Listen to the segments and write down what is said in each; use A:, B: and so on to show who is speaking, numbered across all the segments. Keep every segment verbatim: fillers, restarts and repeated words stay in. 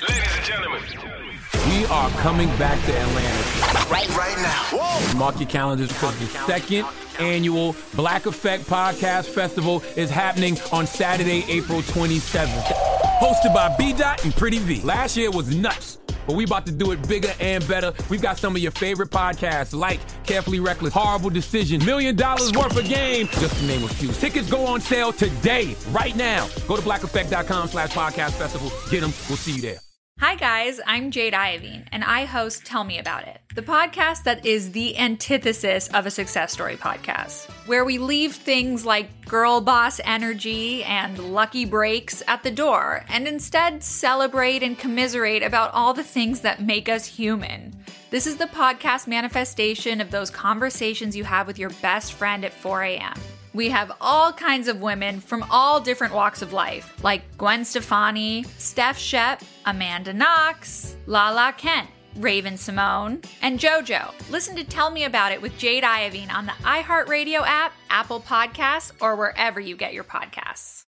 A: Ladies and gentlemen,
B: we are coming back to Atlanta.
A: Right, right now. Whoa.
B: Mark your calendars because the second annual Black Effect Podcast Festival is happening on Saturday, April twenty-seventh. Hosted by B-Dot and Pretty V. Last year was nuts, but we about to do it bigger and better. We've got some of your favorite podcasts like Carefully Reckless, Horrible Decision, Million Dollars Worth of Game, just to name a few. Tickets go on sale today, right now. Go to blackeffect.com slash podcast festival. Get them. We'll see you there.
C: Hi guys, I'm Jade Iovine, and I host Tell Me About It, the podcast that is the antithesis of a success story podcast, where we leave things like girl boss energy and lucky breaks at the door, and instead celebrate and commiserate about all the things that make us human. This is the podcast manifestation of those conversations you have with your best friend at four a.m. We have all kinds of women from all different walks of life, like Gwen Stefani, Steph Shep, Amanda Knox, Lala Kent, Raven Simone, and JoJo. Listen to Tell Me About It with Jade Iovine on the iHeartRadio app, Apple Podcasts, or wherever you get your podcasts.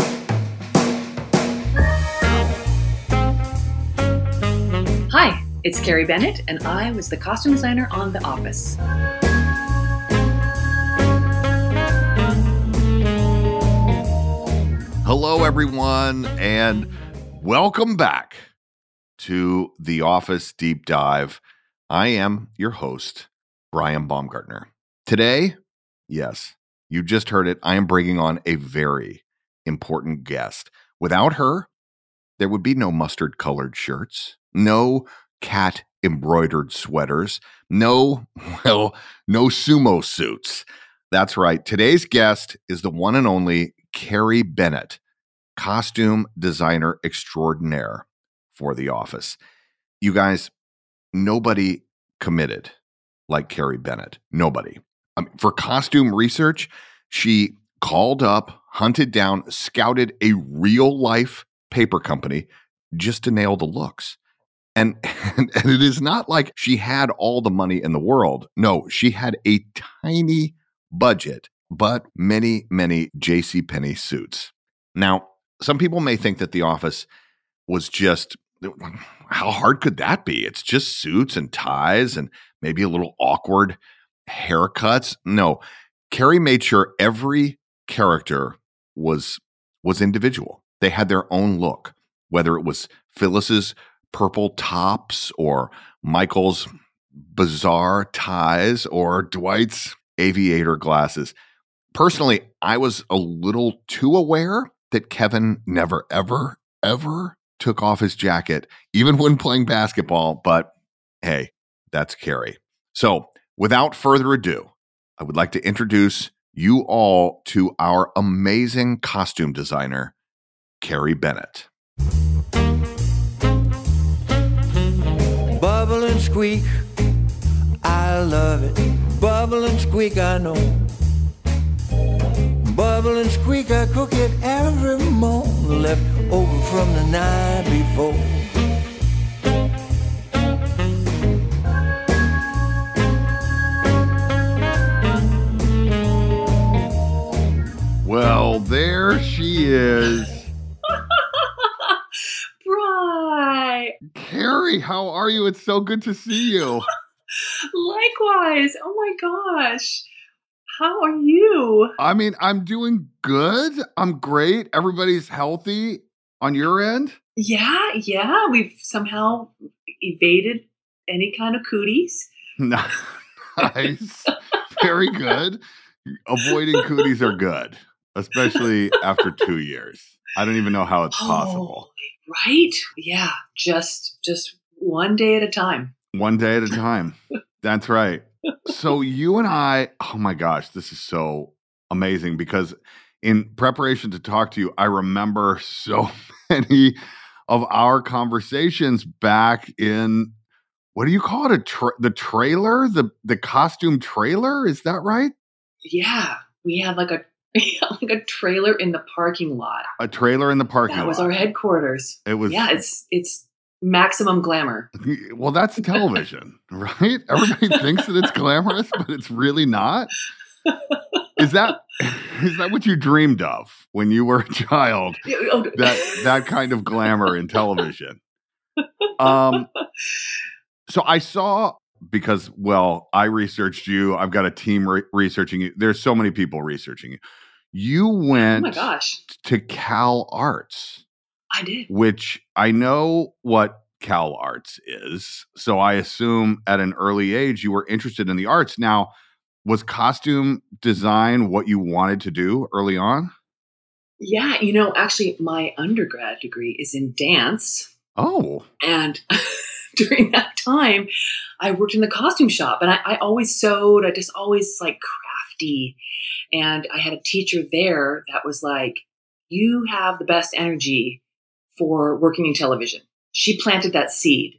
D: Hi, it's Carrie Bennett, and I was the costume designer on The Office.
E: Hello, everyone, and welcome back to The Office Deep Dive. I am your host, Brian Baumgartner. Today, yes, you just heard it, I am bringing on a very important guest. Without her, there would be no mustard-colored shirts, no cat-embroidered sweaters, no, well, no sumo suits. That's right. Today's guest is the one and only Carrie Bennett, costume designer extraordinaire for The Office. You guys, nobody committed like Carrie Bennett. Nobody. I mean, for costume research, she called up, hunted down, scouted a real-life paper company just to nail the looks. And, and, and it is not like she had all the money in the world. No, she had a tiny budget, but many, many JCPenney suits. Now, some people may think that The Office was just, how hard could that be? It's just suits and ties and maybe a little awkward haircuts. No, Carrie made sure every character was, was individual. They had their own look, whether it was Phyllis's purple tops or Michael's bizarre ties or Dwight's aviator glasses. Personally, I was a little too aware that Kevin never, ever, ever took off his jacket, even when playing basketball. But hey, that's Carrie. So without further ado, I would like to introduce you all to our amazing costume designer, Carrie Bennett.
F: Bubble and squeak, I love it. Bubble and squeak, I know. Bubble and squeak, I cook it every morning, left over from the night before.
E: Well, there she is.
D: Right.
E: Carrie, how are you? It's so good to see you.
D: Likewise. Oh my gosh. How are you?
E: I mean, I'm doing good. I'm great. Everybody's healthy on your end?
D: Yeah, yeah. We've somehow evaded any kind of cooties.
E: Nice. Very good. Avoiding cooties are good, especially after two years. I don't even know how it's
D: Oh,
E: possible.
D: right? Yeah. Just just one day at a time.
E: One day at a time. That's right. So you and I, oh my gosh, this is so amazing because in preparation to talk to you, I remember so many of our conversations back in, what do you call it? A tra- the trailer, the the costume trailer. Is that right?
D: Yeah. We had like a like a trailer in the parking lot.
E: A trailer in the parking lot.
D: That was our headquarters.
E: It was.
D: Yeah, it's it's maximum glamour.
E: Well, that's television, right? Everybody thinks that it's glamorous, but it's really not. Is that is that what you dreamed of when you were a child?
D: Oh,
E: That that kind of glamour in television. um, so I saw, because, well, I researched you. I've got a team re- researching you. There's so many people researching you. You went
D: Oh my gosh.
E: to Cal Arts.
D: I did.
E: Which I know what Cal Arts is. So I assume at an early age you were interested in the arts. Now, was costume design what you wanted to do early on?
D: Yeah, you know, actually, my undergrad degree is in dance.
E: Oh.
D: And during that time, I worked in the costume shop, and I, I always sewed. I just always like crafty. And I had a teacher there that was like, you have the best energy for working in television. She planted that seed.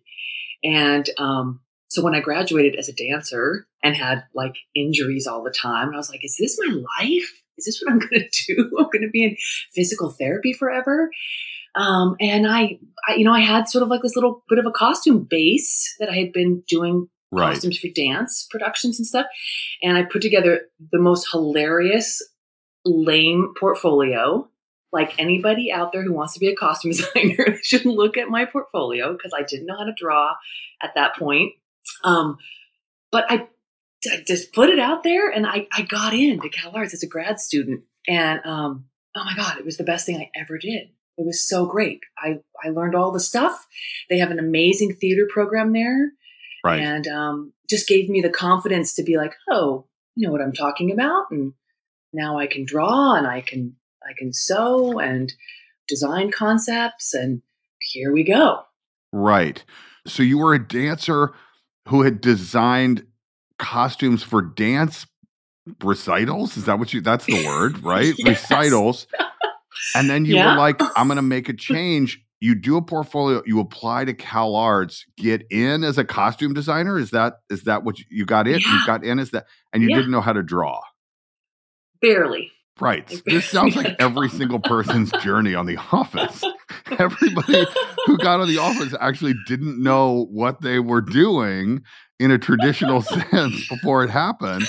D: And um, so when I graduated as a dancer and had like injuries all the time, I was like, is this my life? Is this what I'm going to do? I'm going to be in physical therapy forever. Um, and I, I, you know, I had sort of like this little bit of a costume base that I had been doing
E: Right.
D: costumes for dance productions and stuff. And I put together the most hilarious, lame portfolio. Like anybody out there who wants to be a costume designer should look at my portfolio, because I didn't know how to draw at that point. Um, but I, I just put it out there, and I, I got into Cal Arts as a grad student. And um, oh my God, it was the best thing I ever did. It was so great. I, I learned all the stuff. They have an amazing theater program there.
E: Right.
D: And um, just gave me the confidence to be like, oh, you know what I'm talking about. And now I can draw, and I can I can sew and design concepts, and here we go.
E: Right. So you were a dancer who had designed costumes for dance recitals? Is that what you, that's the word, right?
D: Yes.
E: Recitals. And then you
D: Yeah.
E: were like, I'm going to make a change. You do a portfolio, you apply to Cal Arts, get in as a costume designer. Is that, is that what you, you got in?
D: Yeah.
E: You got in as that, and you
D: Yeah.
E: didn't know how to draw.
D: Barely.
E: Right. This sounds like every single person's journey on The Office. Everybody who got on The Office actually didn't know what they were doing in a traditional sense before it happened.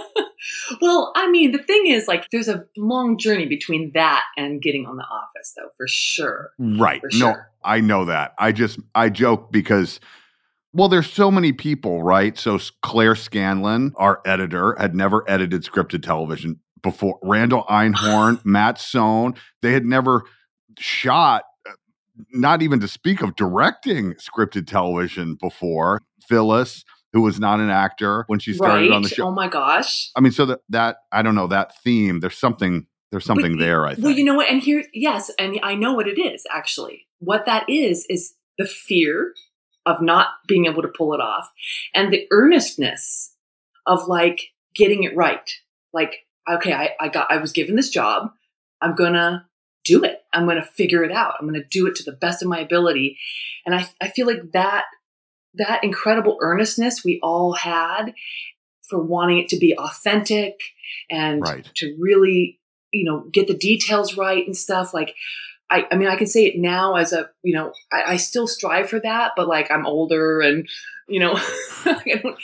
D: Well, I mean, the thing is, like, there's a long journey between that and getting on The Office, though, for sure.
E: Right.
D: For
E: No,
D: sure.
E: I know that. I just, I joke because, well, there's so many people, right? So Claire Scanlon, our editor, had never edited scripted television before. Randall Einhorn, Matt Sohn, they had never shot, not even to speak of directing scripted television before. Phyllis, who was not an actor when she started
D: Right.
E: on the show.
D: Oh my gosh.
E: I mean, so that, that, I don't know, that theme, there's something, there's something
D: But-
E: there, I think.
D: Well, you know what? And here, yes, and I know what it is, actually. What that is, is the fear of not being able to pull it off, and the earnestness of like getting it right. Like, okay, I, I got, I was given this job. I'm going to do it. I'm going to figure it out. I'm going to do it to the best of my ability. And I, I feel like that, that incredible earnestness we all had for wanting it to be authentic and
E: Right.
D: to really, you know, get the details right and stuff. Like, I, I mean, I can say it now as a, you know, I, I still strive for that, but like I'm older and, you know, I don't,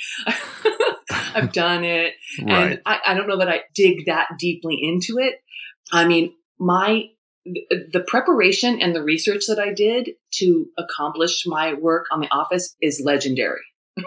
D: I've done it.
E: Right.
D: And I, I don't know that I dig that deeply into it. I mean, my, the preparation and the research that I did to accomplish my work on The Office is legendary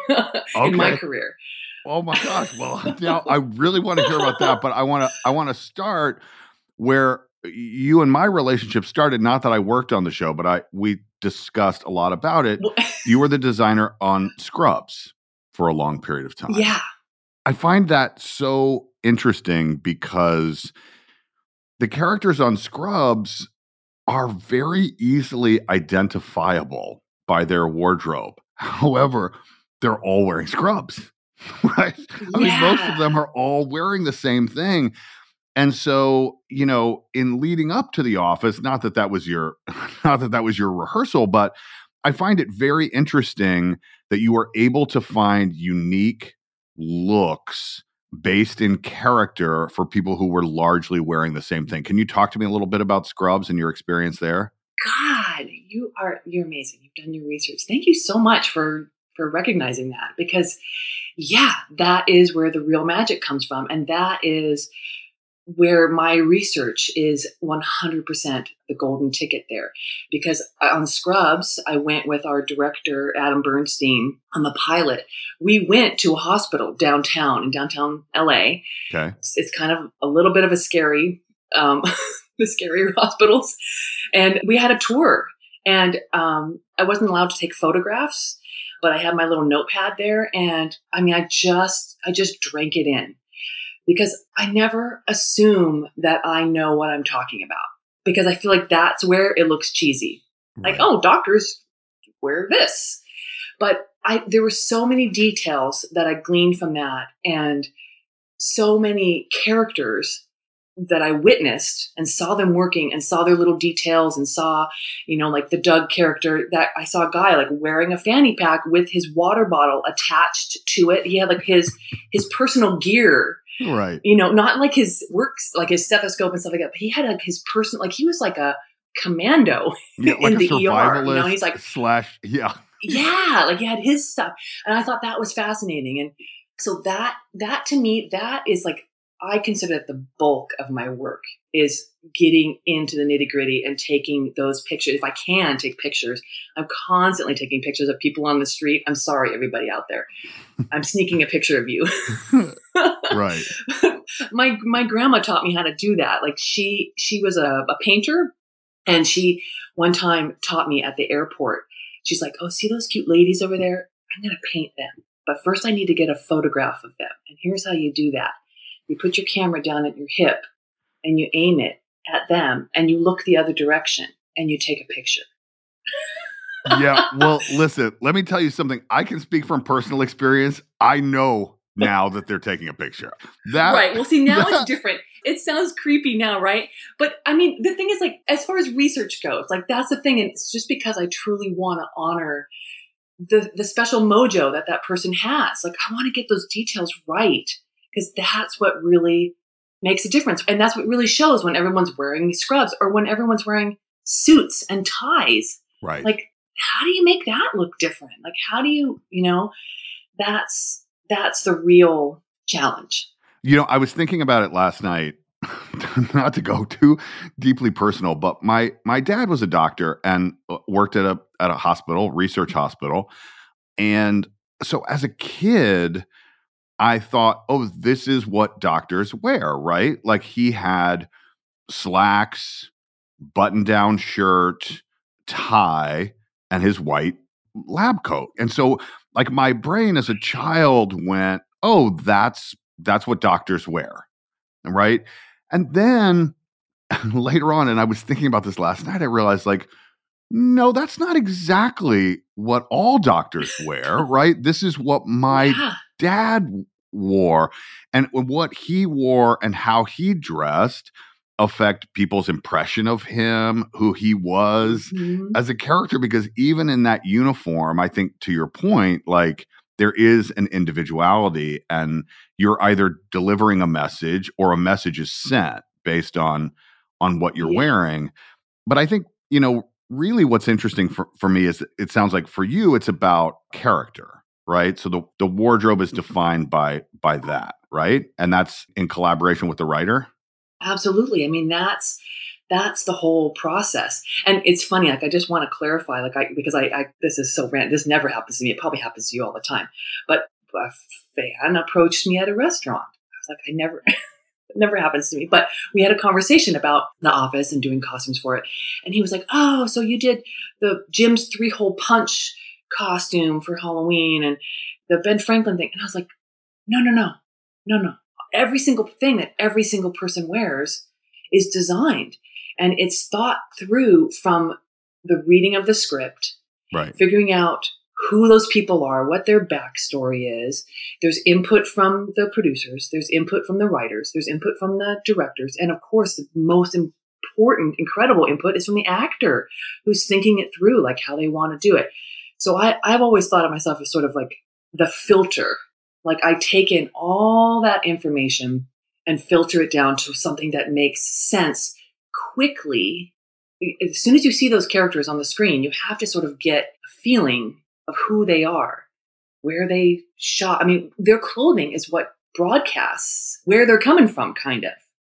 D: in my
E: Okay.
D: career.
E: Oh my gosh. Well, now I really want to hear about that, but I want to, I want to start where you and my relationship started. Not that I worked on the show, but I, we discussed a lot about it.
D: Well,
E: You were the designer on Scrubs for a long period of time.
D: yeah.
E: I find that so interesting because the characters on Scrubs are very easily identifiable by their wardrobe. However, they're all wearing scrubs, right? I mean, most of
D: Yeah.
E: them are all wearing the same thing. And so, you know, in leading up to The Office, not that that was your, not that that was your rehearsal, but I find it very interesting that you were able to find unique looks based in character for people who were largely wearing the same thing. Can you talk to me a little bit about Scrubs and your experience there?
D: God, you are, you're amazing. You've done your research. Thank you so much for, for recognizing that, because yeah, that is where the real magic comes from. And that is where my research is one hundred percent the golden ticket there. Because on Scrubs, I went with our director, Adam Bernstein, on the pilot. We went to a hospital downtown, in downtown L A.
E: Okay.
D: It's, it's kind of a little bit of a scary, um, the scarier hospitals. And we had a tour. And um, I wasn't allowed to take photographs, but I had my little notepad there. And I mean, I just, I just drank it in. Because I never assume that I know what I'm talking about, because I feel like that's where it looks cheesy. Like,
E: Right.
D: oh, doctors wear this. But I, there were so many details that I gleaned from that, and so many characters that I witnessed and saw them working and saw their little details and saw, you know, like the Doug character, that I saw a guy like wearing a fanny pack with his water bottle attached to it. He had like his, his personal gear.
E: Right.
D: You know, not like his works, like his stethoscope and stuff like that, but he had like his person, like he was like a commando
E: Yeah, like
D: in
E: a
D: the E R.
E: survivalist
D: You know, he's like,
E: slash, yeah.
D: yeah, like he had his stuff. And I thought that was fascinating. And so that, that to me, that is like, I consider that the bulk of my work is getting into the nitty gritty and taking those pictures. If I can take pictures, I'm constantly taking pictures of people on the street. I'm sorry, everybody out there. I'm sneaking a picture of you.
E: Right.
D: my my grandma taught me how to do that. Like she she was a, a painter, and she one time taught me at the airport. She's like, "Oh, see those cute ladies over there? I'm gonna paint them, but first I need to get a photograph of them. And here's how you do that: you put your camera down at your hip, and you aim it at them, and you look the other direction, and you take a picture."
E: Yeah. Well, listen, let me tell you something. I can speak from personal experience. I know now that they're taking a picture. That
D: Right. Well, see, now
E: that-
D: it's different. It sounds creepy now, right? But I mean, the thing is, like, as far as research goes, like, that's the thing. And it's just because I truly want to honor the, the special mojo that that person has. Like, I want to get those details right, because that's what really makes a difference. And that's what really shows when everyone's wearing scrubs or when everyone's wearing suits and ties.
E: Right.
D: Like, how do you make that look different? Like, how do you, you know, that's, that's the real challenge.
E: You know, I was thinking about it last night, not to go too deeply personal, but my my dad was a doctor and worked at a at a hospital, research hospital. And so as a kid, I thought, oh, this is what doctors wear, right? Like he had slacks, button-down shirt, tie, and his white lab coat. And so like my brain as a child went, oh, that's that's what doctors wear, right? And then later on, and I was thinking about this last night, I realized like, no, that's not exactly what all doctors wear, right? This is what my
D: Yeah.
E: dad wore, and what he wore and how he dressed affect people's impression of him, who he was
D: Mhm.
E: as a character, because even in that uniform, I think to your point, like there is an individuality and you're either delivering a message or a message is sent based on on what you're
D: Yeah.
E: wearing. But I think, you know, really what's interesting for, for me is that it sounds like for you, it's about character, right? So the, the wardrobe is defined by by that, right? And that's in collaboration with the writer?
D: Absolutely. I mean, that's that's the whole process. And it's funny, like I just want to clarify, like I because I, I this is so random. This never happens to me. It probably happens to you all the time. But a fan approached me at a restaurant. I was like, I never it never happens to me. But we had a conversation about The Office and doing costumes for it. And he was like, oh, so you did the Jim's three-hole punch costume for Halloween and the Ben Franklin thing. And I was like, no, no, no, no, no. Every single thing that every single person wears is designed, and it's thought through from the reading of the script,
E: Right.
D: figuring out who those people are, what their backstory is. There's input from the producers, there's input from the writers, there's input from the directors, and of course, the most important, incredible input is from the actor who's thinking it through, like how they want to do it. So I, I've always thought of myself as sort of like the filter. Like I take in all that information and filter it down to something that makes sense quickly. As soon as you see those characters on the screen, you have to sort of get a feeling of who they are, where they shot. I mean, their clothing is what broadcasts where they're coming from, kind of.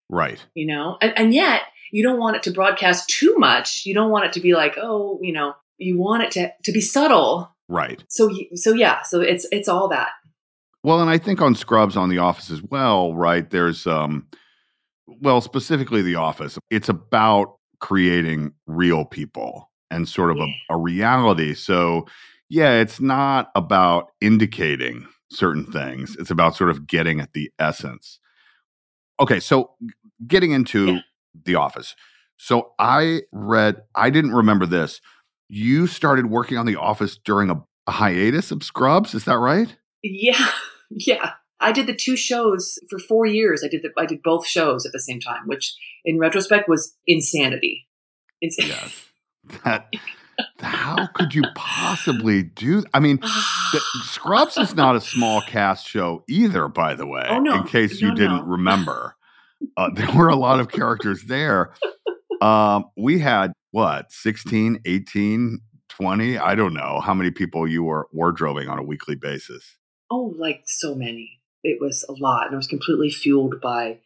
E: Right.
D: You know, and, and yet you don't want it to broadcast too much. You don't want it to be like, oh, you know, you want it to, to be subtle.
E: Right.
D: So, so yeah, so it's, it's all that.
E: Well, and I think on Scrubs on The Office as well, right? There's, um, well, specifically The Office, it's about creating real people and sort of
D: Yeah.
E: a, a reality. So, yeah, it's not about indicating certain things. It's about sort of getting at the essence. Okay, so getting into
D: Yeah.
E: The Office. So I read, I didn't remember this. You started working on The Office during a, a hiatus of Scrubs. Is that right?
D: Yeah. Yeah. I did the two shows for four years. I did the, I did both shows at the same time, which in retrospect was insanity. It's
E: Yes. That, how could you possibly do? I mean, the, Scrubs is not a small cast show either, by the way,
D: Oh, no.
E: in case
D: No,
E: you didn't
D: no.
E: remember. Uh, there were a lot of characters there. Um, we had, what, sixteen, eighteen, twenty? I don't know how many people you were wardrobing on a weekly basis.
D: Oh, like so many. It was a lot. And it was completely fueled by.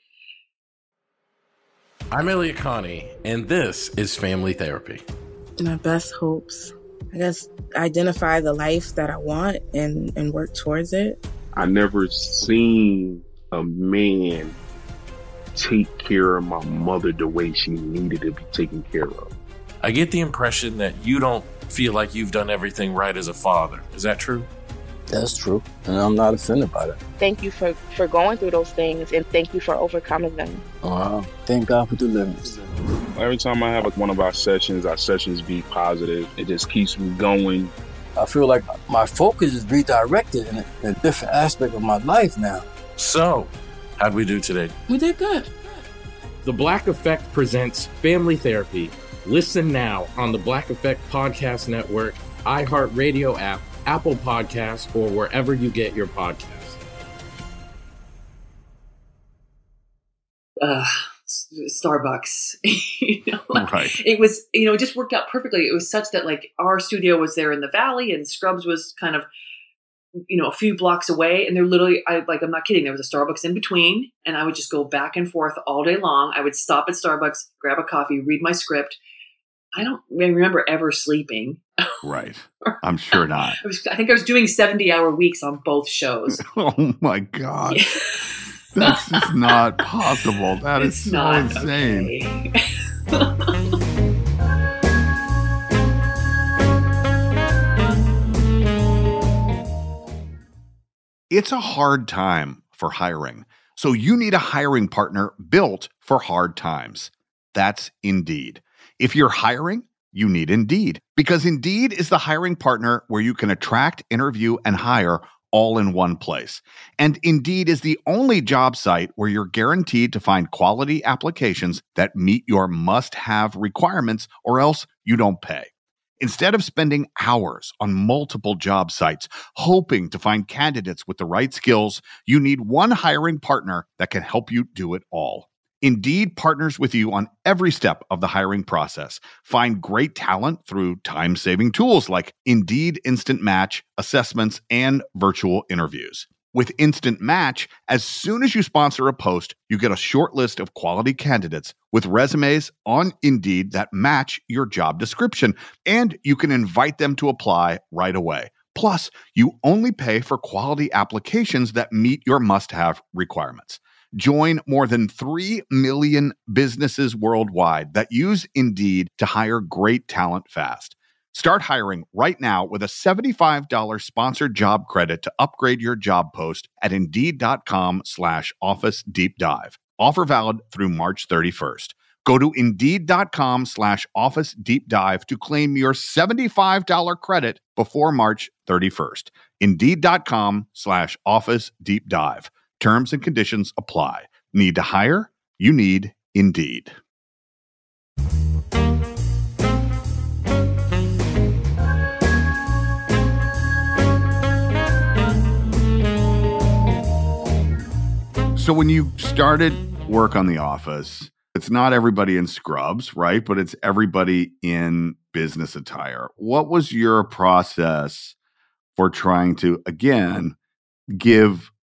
G: I'm Elliot Connie, and this is Family Therapy.
H: My best hopes, I guess, identify the life that I want and, and work towards it.
I: I never seen a man take care of my mother the way she needed to be taken care of.
G: I get the impression that you don't feel like you've done everything right as a father. Is that true?
J: That's true, and I'm not offended by that.
K: Thank you for, for going through those things, and thank you for overcoming them.
J: Wow. Thank God for deliverance.
I: Every time I have like one of our sessions, our sessions be positive. It just keeps me going.
J: I feel like my focus is redirected in a, in a different aspect of my life now.
G: So, how'd we do today?
H: We did good.
L: The Black Effect presents Family Therapy. Listen now on the Black Effect Podcast Network, iHeartRadio app, Apple Podcasts, or wherever you get your podcasts.
D: Uh, Starbucks. you know?
E: Right.
D: It was, you know, it just worked out perfectly. It was such that like our studio was there in the valley and Scrubs was kind of, you know, a few blocks away. And they're literally, I like, I'm not kidding. There was a Starbucks in between and I would just go back and forth all day long. I would stop at Starbucks, grab a coffee, read my script. I don't remember ever sleeping.
E: Right. I'm sure not.
D: I, was, I think I was doing seventy hour weeks on both shows.
E: Oh my God. That's just not possible. That
D: It's
E: is so
D: not
E: insane.
D: okay.
E: It's a hard time for hiring. So you need a hiring partner built for hard times. That's Indeed. If you're hiring, you need Indeed, because Indeed is the hiring partner where you can attract, interview, and hire all in one place. And Indeed is the only job site where you're guaranteed to find quality applications that meet your must-have requirements, or else you don't pay. Instead of spending hours on multiple job sites hoping to find candidates with the right skills, you need one hiring partner that can help you do it all. Indeed partners with you on every step of the hiring process. Find great talent through time-saving tools like Indeed Instant Match, assessments, and virtual interviews. With Instant Match, as soon as you sponsor a post, you get a short list of quality candidates with resumes on Indeed that match your job description, and you can invite them to apply right away. Plus, you only pay for quality applications that meet your must-have requirements. Join more than three million businesses worldwide that use Indeed to hire great talent fast. Start hiring right now with a seventy-five dollars sponsored job credit to upgrade your job post at Indeed.com slash Office Deep Dive. Offer valid through March thirty-first. Go to Indeed.com slash Office Deep Dive to claim your seventy-five dollars credit before March thirty-first. Indeed.com slash Office Deep Dive. Terms and conditions apply. Need to hire? You need Indeed. So when you started work on The Office, it's not everybody in scrubs, right? But it's everybody in business attire. What was your process for trying to, again, give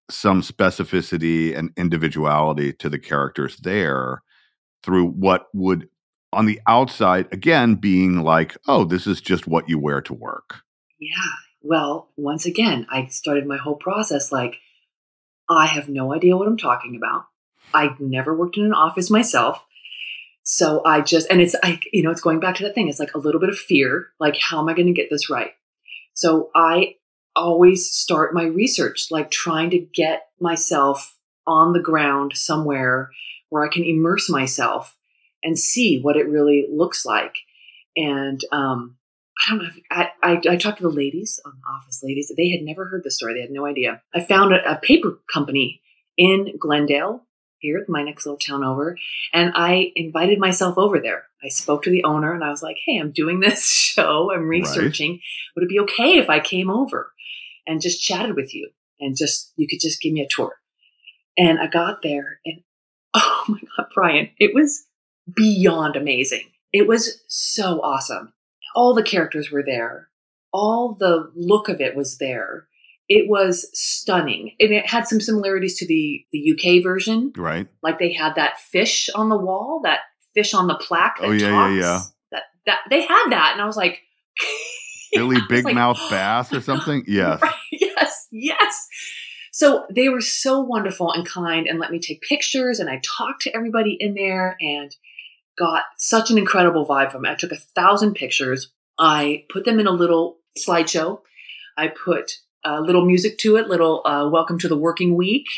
E: some specificity and individuality to the characters there through what would, on the outside, again, being like, oh, this is just what you wear to work.
D: Yeah. Well, once again, I started my whole process like, I have no idea what I'm talking about. I've never worked in an office myself. So I just, and it's, I, you know, it's going back to that thing. It's like a little bit of fear. Like, how am I going to get this right? So I always start my research, like trying to get myself on the ground somewhere where I can immerse myself and see what it really looks like. And, um, I don't know if I, I, I talked to the ladies on the office ladies. They had never heard the story. They had no idea. I found a, a paper company in Glendale, here at my next little town over. And I invited myself over there. I spoke to the owner and I was like, hey, I'm doing this show. I'm researching. Right. Would it be okay if I came over and just chatted with you and just, you could just give me a tour? And I got there and, oh my God, Brian, it was beyond amazing. It was so awesome. All the characters were there. All the look of it was there. It was stunning. And it had some similarities to the, the U K version.
E: Right.
D: Like they had that fish on the wall, that fish on the plaque that
E: oh, yeah,
D: talks.
E: yeah, yeah.
D: That, that, they had that. And I was like...
E: Billy Big
D: like,
E: Mouth Bass or something? Yes.
D: Right, yes, yes. So they were so wonderful and kind and let me take pictures. And I talked to everybody in there and got such an incredible vibe from it. I took a thousand pictures. I put them in a little slideshow. I put a little music to it, little uh, welcome to the working week.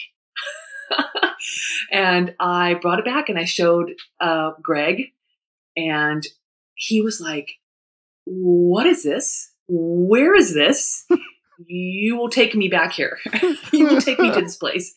D: And I brought it back and I showed uh, Greg and he was like, what is this? Where is this? You will take me back here. You will take me to this place.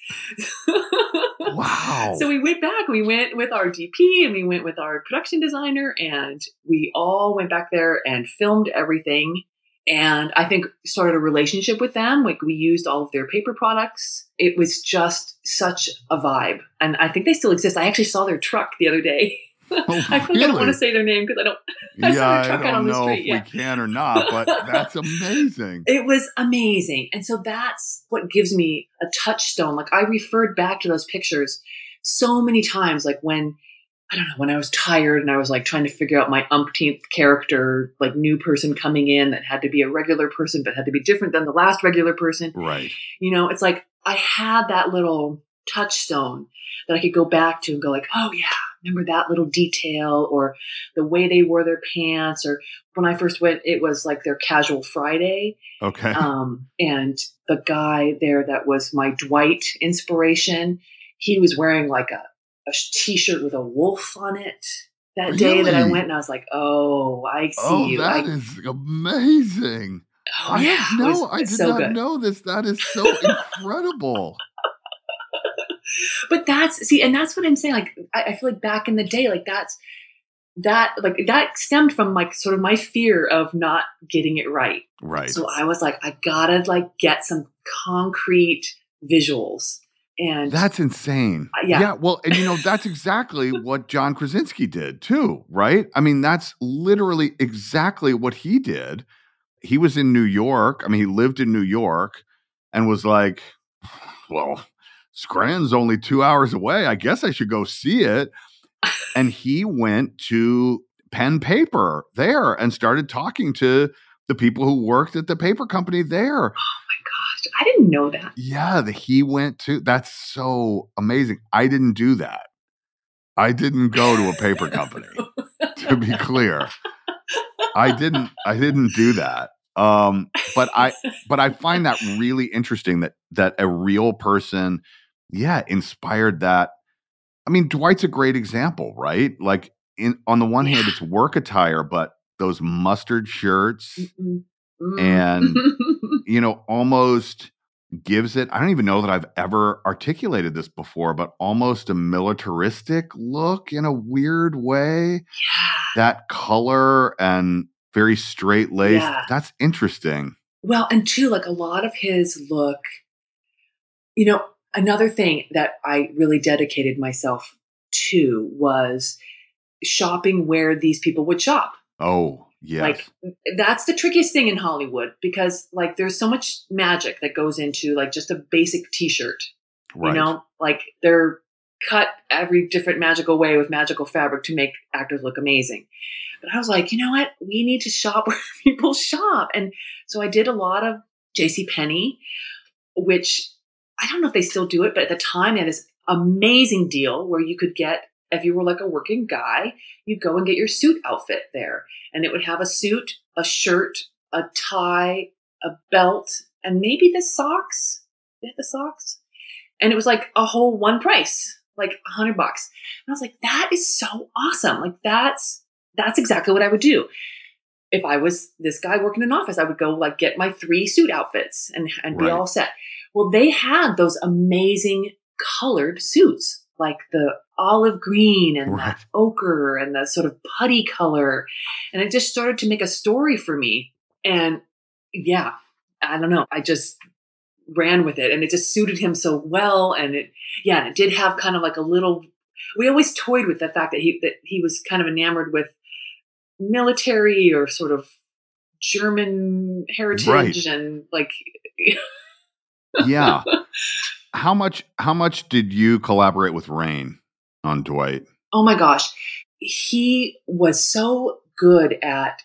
E: Wow.
D: So we went back. We went with our D P and we went with our production designer and we all went back there and filmed everything. And I think started a relationship with them. Like we used all of their paper products. It was just such a vibe. And I think they still exist. I actually saw their truck the other day.
E: Oh,
D: I think
E: really?
D: I don't want to say their name because I don't. I
E: yeah,
D: saw their truck
E: I
D: out on
E: don't
D: the
E: know
D: street.
E: if
D: Yeah.
E: we can or not, but that's amazing.
D: It was amazing. And so that's what gives me a touchstone. Like I referred back to those pictures so many times, like when, I don't know, when I was tired and I was like trying to figure out my umpteenth character, like new person coming in that had to be a regular person, but had to be different than the last regular person.
E: Right.
D: You know, it's like I had that little touchstone that I could go back to and go like, oh yeah, remember that little detail or the way they wore their pants. Or when I first went, it was like their casual Friday.
E: Okay.
D: Um, and the guy there that was my Dwight inspiration, he was wearing like a, a t-shirt with a wolf on it that
E: Really?
D: day that I went and I was like, oh, I see
E: Oh,
D: you.
E: that
D: I,
E: is amazing.
D: oh
E: I
D: yeah.
E: no,
D: it was-
E: I did
D: so
E: not
D: good.
E: know this. That is so incredible.
D: But that's, see, and that's what I'm saying. Like, I, I feel like back in the day, like that's, that, like that stemmed from like sort of my fear of not getting it right.
E: Right.
D: So I was like, I gotta like get some concrete visuals. And
E: That's insane.
D: Uh, yeah.
E: Yeah. Well, and you know, that's exactly what John Krasinski did too, right? I mean, that's literally exactly what he did. He was in New York. I mean, he lived in New York and was like, well, Scranton's only two hours away. I guess I should go see it. And he went to Pen Paper there and started talking to the people who worked at the paper company there.
D: oh my gosh, I didn't know that.
E: Yeah, the, he went to, that's so amazing. I didn't do that. I didn't go to a paper company, to be clear. I didn't, I didn't do that. Um, but I, but I find that really interesting that, that a real person, yeah, inspired that. I mean, Dwight's a great example, right? Like in, on the one hand, it's work attire, but those mustard shirts
D: Mm-mm. Mm.
E: and, you know, almost gives it, I don't even know that I've ever articulated this before, but almost a militaristic look in a weird way.
D: Yeah.
E: That color and very straight laced.
D: Yeah.
E: That's interesting.
D: Well, and too, like a lot of his look, you know, another thing that I really dedicated myself to was shopping where these people would shop.
E: Oh, Yes.
D: Like that's the trickiest thing in Hollywood because like there's so much magic that goes into like just a basic t-shirt,
E: Right.
D: you know, like they're cut every different magical way with magical fabric to make actors look amazing. But I was like, you know what? We need to shop where people shop. And so I did a lot of JCPenney, which I don't know if they still do it, but at the time they had this amazing deal where you could get, if you were like a working guy, you'd go and get your suit outfit there. And it would have a suit, a shirt, a tie, a belt, and maybe the socks. They had the socks. And it was like a whole one price, like a hundred bucks. And I was like, that is so awesome. Like that's, that's exactly what I would do. If I was this guy working in an office, I would go like get my three suit outfits and, and be
E: Right.
D: all set. Well, they had those amazing colored suits, like the olive green and
E: Right.
D: the ochre and the sort of putty color. And it just started to make a story for me. And yeah, I don't know. I just ran with it and it just suited him so well. And it, yeah, and it did have kind of like a little, we always toyed with the fact that he, that he was kind of enamored with military or sort of German heritage
E: Right.
D: and like,
E: Yeah. How much how much did you collaborate with Rainn on Dwight?
D: oh my gosh, he was so good at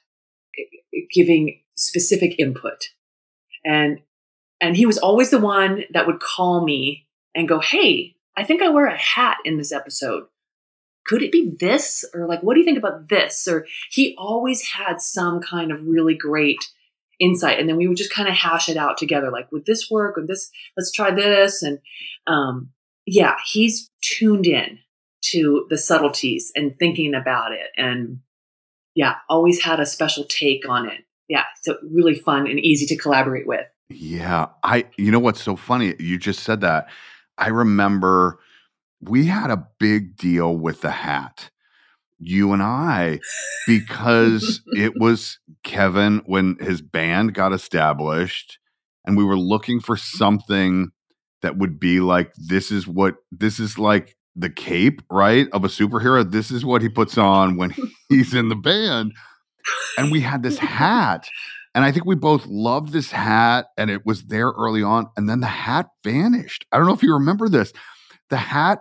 D: giving specific input. And and he was always the one that would call me and go, hey, I think I wear a hat in this episode. Could it be this? Or like, what do you think about this? Or he always had some kind of really great insight. And then we would just kind of hash it out together. Like, would this work? Would this, let's try this. And um, yeah, he's tuned in to the subtleties and thinking about it. And yeah, always had a special take on it. Yeah. So really fun and easy to collaborate with.
E: Yeah. I you know what's so funny? You just said that. I remember we had a big deal with the hat. You and I, because it was Kevin when his band got established and we were looking for something that would be like, this is what, this is like the cape, right? Of a superhero. This is what he puts on when he's in the band. And we had this hat. And I think we both loved this hat and it was there early on. And then the hat vanished. I don't know if you remember this. The hat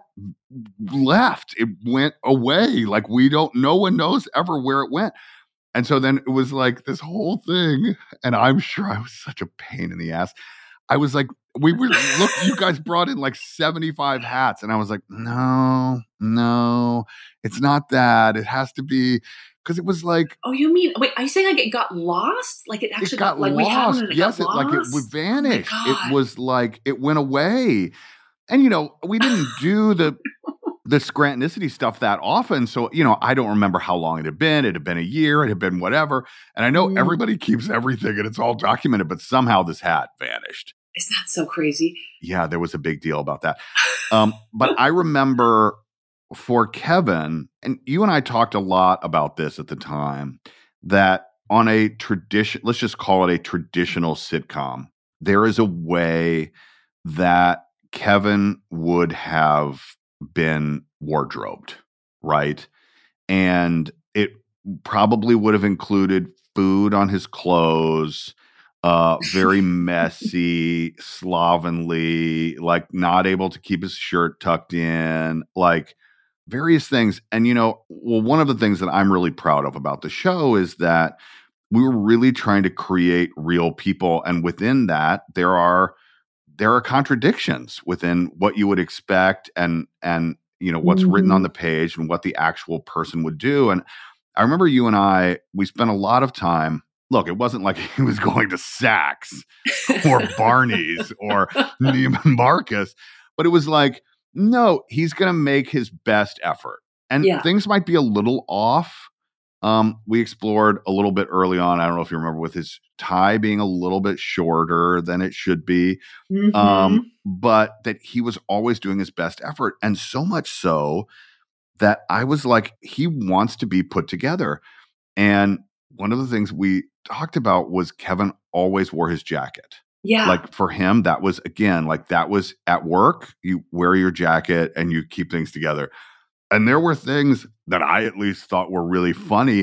E: left. It went away. Like we don't, no one knows ever where it went. And so then it was like this whole thing. And I'm sure I was such a pain in the ass. I was like, we were, look, you guys brought in like seventy-five hats. And I was like, no, no, it's not that. It has to be, because it was like,
D: oh, you mean, wait, are you saying like it got lost? Like it actually
E: it got,
D: got, like
E: lost.
D: we had one and it
E: yes,
D: got
E: it,
D: lost?
E: like it would vanish.
D: Oh my
E: it
D: God.
E: was like, it went away. And, you know, we didn't do the the Scrantonicity stuff that often. So, you know, I don't remember how long it had been. It had been a year. It had been whatever. And I know
D: Mm.
E: everybody keeps everything and it's all documented, but somehow this hat vanished.
D: Is that so crazy?
E: Yeah, there was a big deal about that. Um, but I remember for Kevin, and you and I talked a lot about this at the time, that on a tradition, let's just call it a traditional sitcom, there is a way that Kevin would have been wardrobed, right? And it probably would have included food on his clothes, uh, very messy, slovenly, like not able to keep his shirt tucked in, like various things. And, you know, well, one of the things that I'm really proud of about the show is that we were really trying to create real people. And within that, there are there are contradictions within what you would expect and, and, you know, what's
D: Mhm.
E: written on the page and what the actual person would do. And I remember you and I, we spent a lot of time. Look, it wasn't like he was going to Saks or Barney's or Neiman Marcus, but it was like, no, he's going to make his best effort. And
D: Yeah.
E: things might be a little off. Um, we explored a little bit early on. I don't know if you remember, with his tie being a little bit shorter than it should be.
D: Mhm.
E: Um, but that he was always doing his best effort. And so much so that I was like, he wants to be put together. And one of the things we talked about was Kevin always wore his jacket.
D: Yeah.
E: Like for him, that was, again, like that was at work, you wear your jacket and you keep things together. And there were things that I at least thought were really funny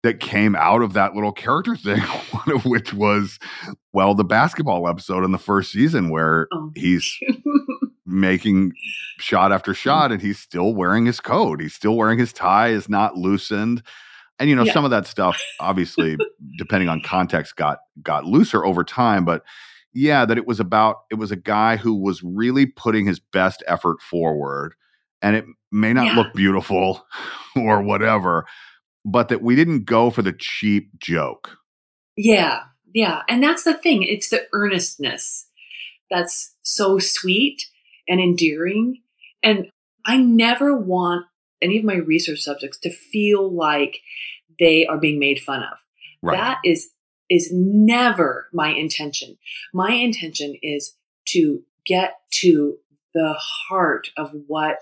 E: that came out of that little character thing, one of which was, well, the basketball episode in the first season where
D: Oh.
E: he's making shot after shot and he's still wearing his coat. He's still wearing his tie, is not loosened. And, you know,
D: Yeah.
E: some of that stuff, obviously, depending on context, got got looser over time. But yeah, that it was about, it was a guy who was really putting his best effort forward. And it may not
D: Yeah.
E: look beautiful or whatever, but that we didn't go for the cheap joke.
D: Yeah, yeah. And that's the thing. It's the earnestness that's so sweet and endearing. And I never want any of my research subjects to feel like they are being made fun of.
E: Right.
D: That is is never my intention. My intention is to get to the heart of what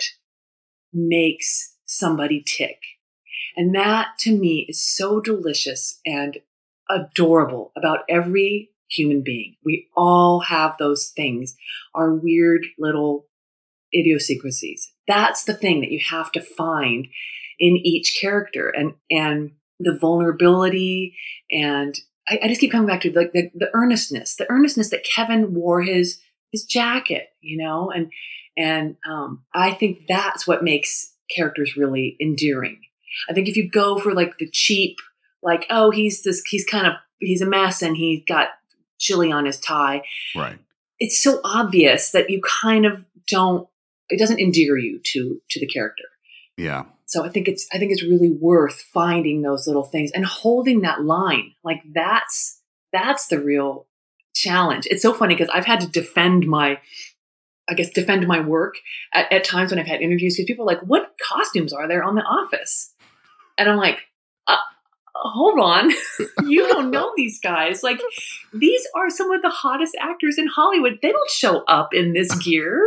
D: makes somebody tick. And that to me is so delicious and adorable about every human being. We all have those things, our weird little idiosyncrasies. That's the thing that you have to find in each character, and and the vulnerability, and I, I just keep coming back to like the, the earnestness, the earnestness that Kevin wore his his jacket, you know, and and um, I think that's what makes characters really endearing. I think if you go for like the cheap, like, oh, he's this, he's kind of, he's a mess and he's got chili on his tie.
E: Right.
D: It's so obvious that you kind of don't, it doesn't endear you to, to the character.
E: Yeah.
D: So I think it's, I think it's really worth finding those little things and holding that line. Like that's, that's the real challenge. It's so funny because I've had to defend my, I guess, defend my work at, at times when I've had interviews because people are like, what costumes are there on The Office? And I'm like, uh, hold on. You don't know these guys. Like, these are some of the hottest actors in Hollywood. They don't show up in this gear.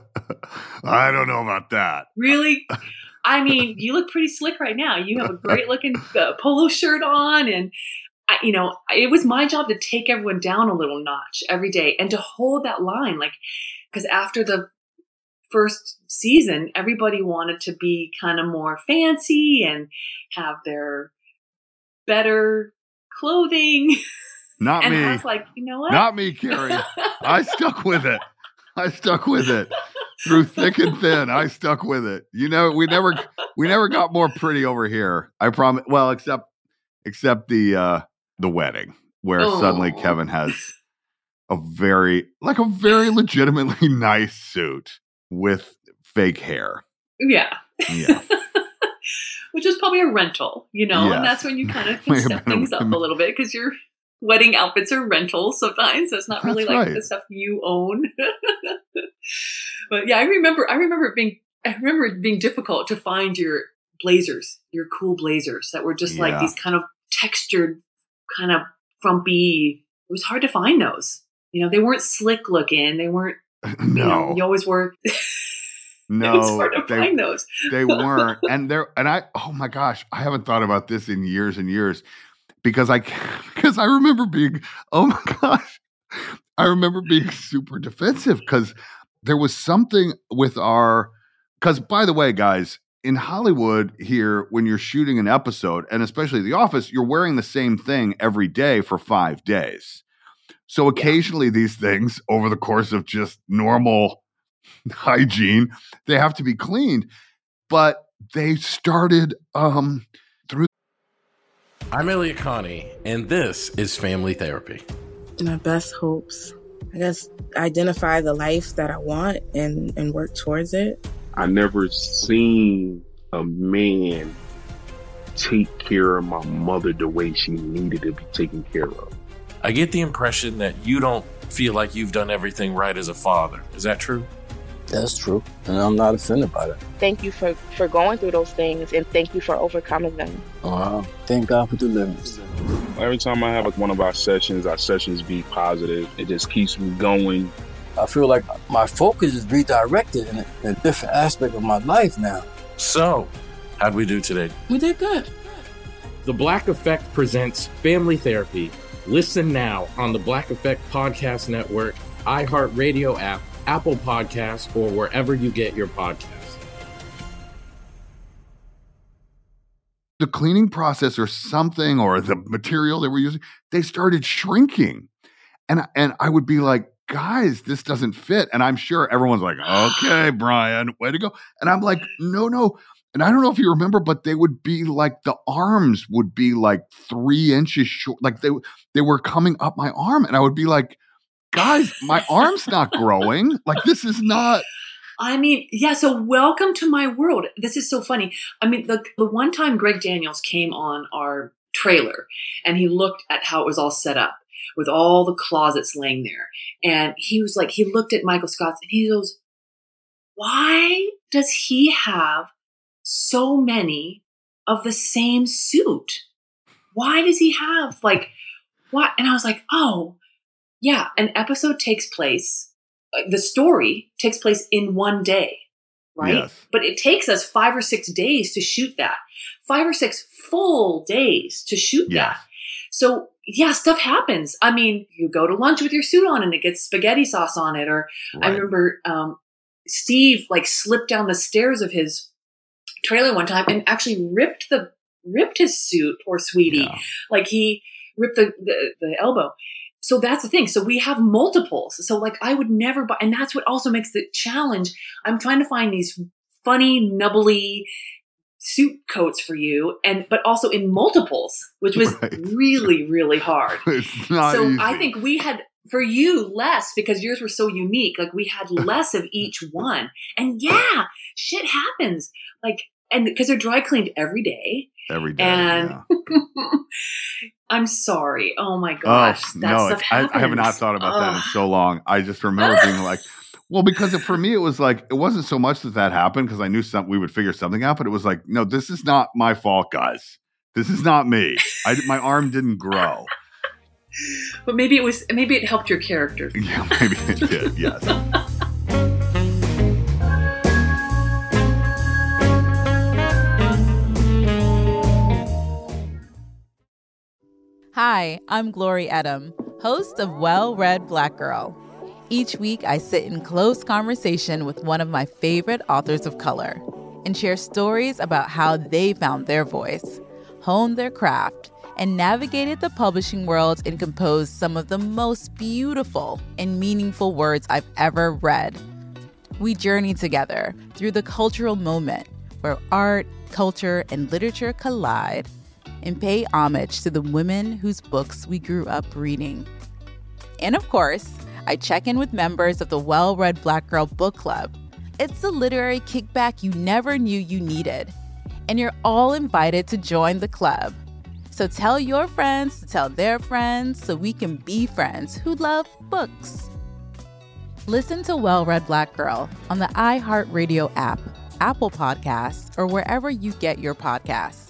E: I don't know about that.
D: Really? I mean, you look pretty slick right now. You have a great looking uh, polo shirt on. And, I, you know, it was my job to take everyone down a little notch every day and to hold that line. Like, because after the first season, everybody wanted to be kind of more fancy and have their better clothing.
E: Not
D: and
E: me.
D: I was like, you know what?
E: Not me, Carrie. I stuck with it. I stuck with it through thick and thin. I stuck with it. You know, we never we never got more pretty over here. I promise. Well, except except the uh, the wedding where
D: Oh.
E: suddenly Kevin has a very like a very legitimately nice suit with fake hair.
D: Yeah.
E: Yeah.
D: Which was probably a rental, you know,
E: Yes.
D: and that's when you kind of
E: May have
D: step
E: been a-
D: things up a little bit because your wedding outfits are rentals sometimes. So it's not really
E: That's
D: like
E: right.
D: the stuff you own. But yeah, I remember, I remember it being, I remember it being difficult to find your blazers, your cool blazers that were just like
E: Yeah.
D: these kind of textured, kind of frumpy. It was hard to find those. You know, they weren't slick looking. They weren't, you know,
E: No.
D: you always were.
E: No.
D: It was hard to
E: they-
D: find those.
E: they weren't. And there, and I, oh my gosh, I haven't thought about this in years and years because I, because I remember being, oh my gosh, I remember being super defensive because there was something with our, because by the way, guys, in Hollywood here, when you're shooting an episode, and especially The Office, you're wearing the same thing every day for five days. So occasionally these things over the course of just normal hygiene, they have to be cleaned. But they started um, through.
G: I'm Elliot Connie, and this is Family Therapy.
H: My best hopes, I guess, identify the life that I want and, and work towards it.
I: I never seen a man take care of my mother the way she needed to be taken care of.
G: I get the impression that you don't feel like you've done everything right as a father. Is that true?
J: That's true. And I'm not offended by that.
K: Thank you for, for going through those things, and thank you for overcoming them.
J: Wow. Thank God for deliverance.
I: Every time I have like one of our sessions, our sessions be positive. It just keeps me going.
J: I feel like my focus is redirected in a, in a different aspect of my life now.
G: So, how'd we do today?
H: We did good.
L: The Black Effect presents Family Therapy. Listen now on the Black Effect Podcast Network, iHeartRadio app, Apple Podcasts, or wherever you get your podcasts.
E: the cleaning process or something, or the material they were using, they started shrinking. And, and I would be like, guys, this doesn't fit. And I'm sure everyone's like, okay, Brian, way to go. And I'm like, no, no. And I don't know if you remember, but they would be like, the arms would be like three inches short. Like they, they were coming up my arm. And I would be like, guys, my arm's not growing. Like, this is not.
D: I mean, yeah. So welcome to my world. This is so funny. I mean, the, the one time Greg Daniels came on our trailer and he looked at how it was all set up with all the closets laying there. And he was like, he looked at Michael Scott's and he goes, why does he have so many of the same suit? Why does he have like, what? And I was like, oh, yeah, an episode takes place, the story takes place in one day, right?
E: Yes.
D: But it takes us five or six days to shoot that. Five or six full days to shoot
E: Yes.
D: that. So, yeah, stuff happens. I mean, you go to lunch with your suit on and it gets spaghetti sauce on it. Or I
E: Right.
D: remember um, Steve like slipped down the stairs of his trailer one time and actually ripped the ripped his suit, poor sweetie.
E: Yeah.
D: Like he ripped the, the, the elbow. So that's the thing. So we have multiples. So like I would never buy, and that's what also makes the challenge. I'm trying to find these funny, nubbly suit coats for you, and but also in multiples, which was
E: Right.
D: really, really hard.
E: It's not
D: So
E: easy.
D: I think we had, for you, less because yours were so unique. Like we had less of each one. And yeah, shit happens. Like, and because they're dry cleaned every day.
E: Every day.
D: And
E: yeah.
D: I'm sorry. Oh my gosh.
E: Oh,
D: that
E: no,
D: stuff
E: it's, I, I have not
D: happens.
E: thought about that in
D: Ugh.
E: so long. I just remember being like, well, because for me, it was like, it wasn't so much that that happened because I knew some, we would figure something out, but it was like, no, this is not my fault, guys. This is not me. I, my arm didn't grow.
D: But maybe it was, maybe it helped your character.
E: Yeah, maybe it did. Yes.
M: Hi, I'm Glory Edom, host of Well Read Black Girl. Each week, I sit in close conversation with one of my favorite authors of color and share stories about how they found their voice, honed their craft, and navigated the publishing world and composed some of the most beautiful and meaningful words I've ever read. We journey together through the cultural moment where art, culture, and literature collide and pay homage to the women whose books we grew up reading. And of course, I check in with members of the Well Read Black Girl Book Club. It's the literary kickback you never knew you needed. And you're all invited to join the club. So tell your friends to tell their friends so we can be friends who love books. Listen to Well Read Black Girl on the iHeartRadio app, Apple Podcasts, or wherever you get your podcasts.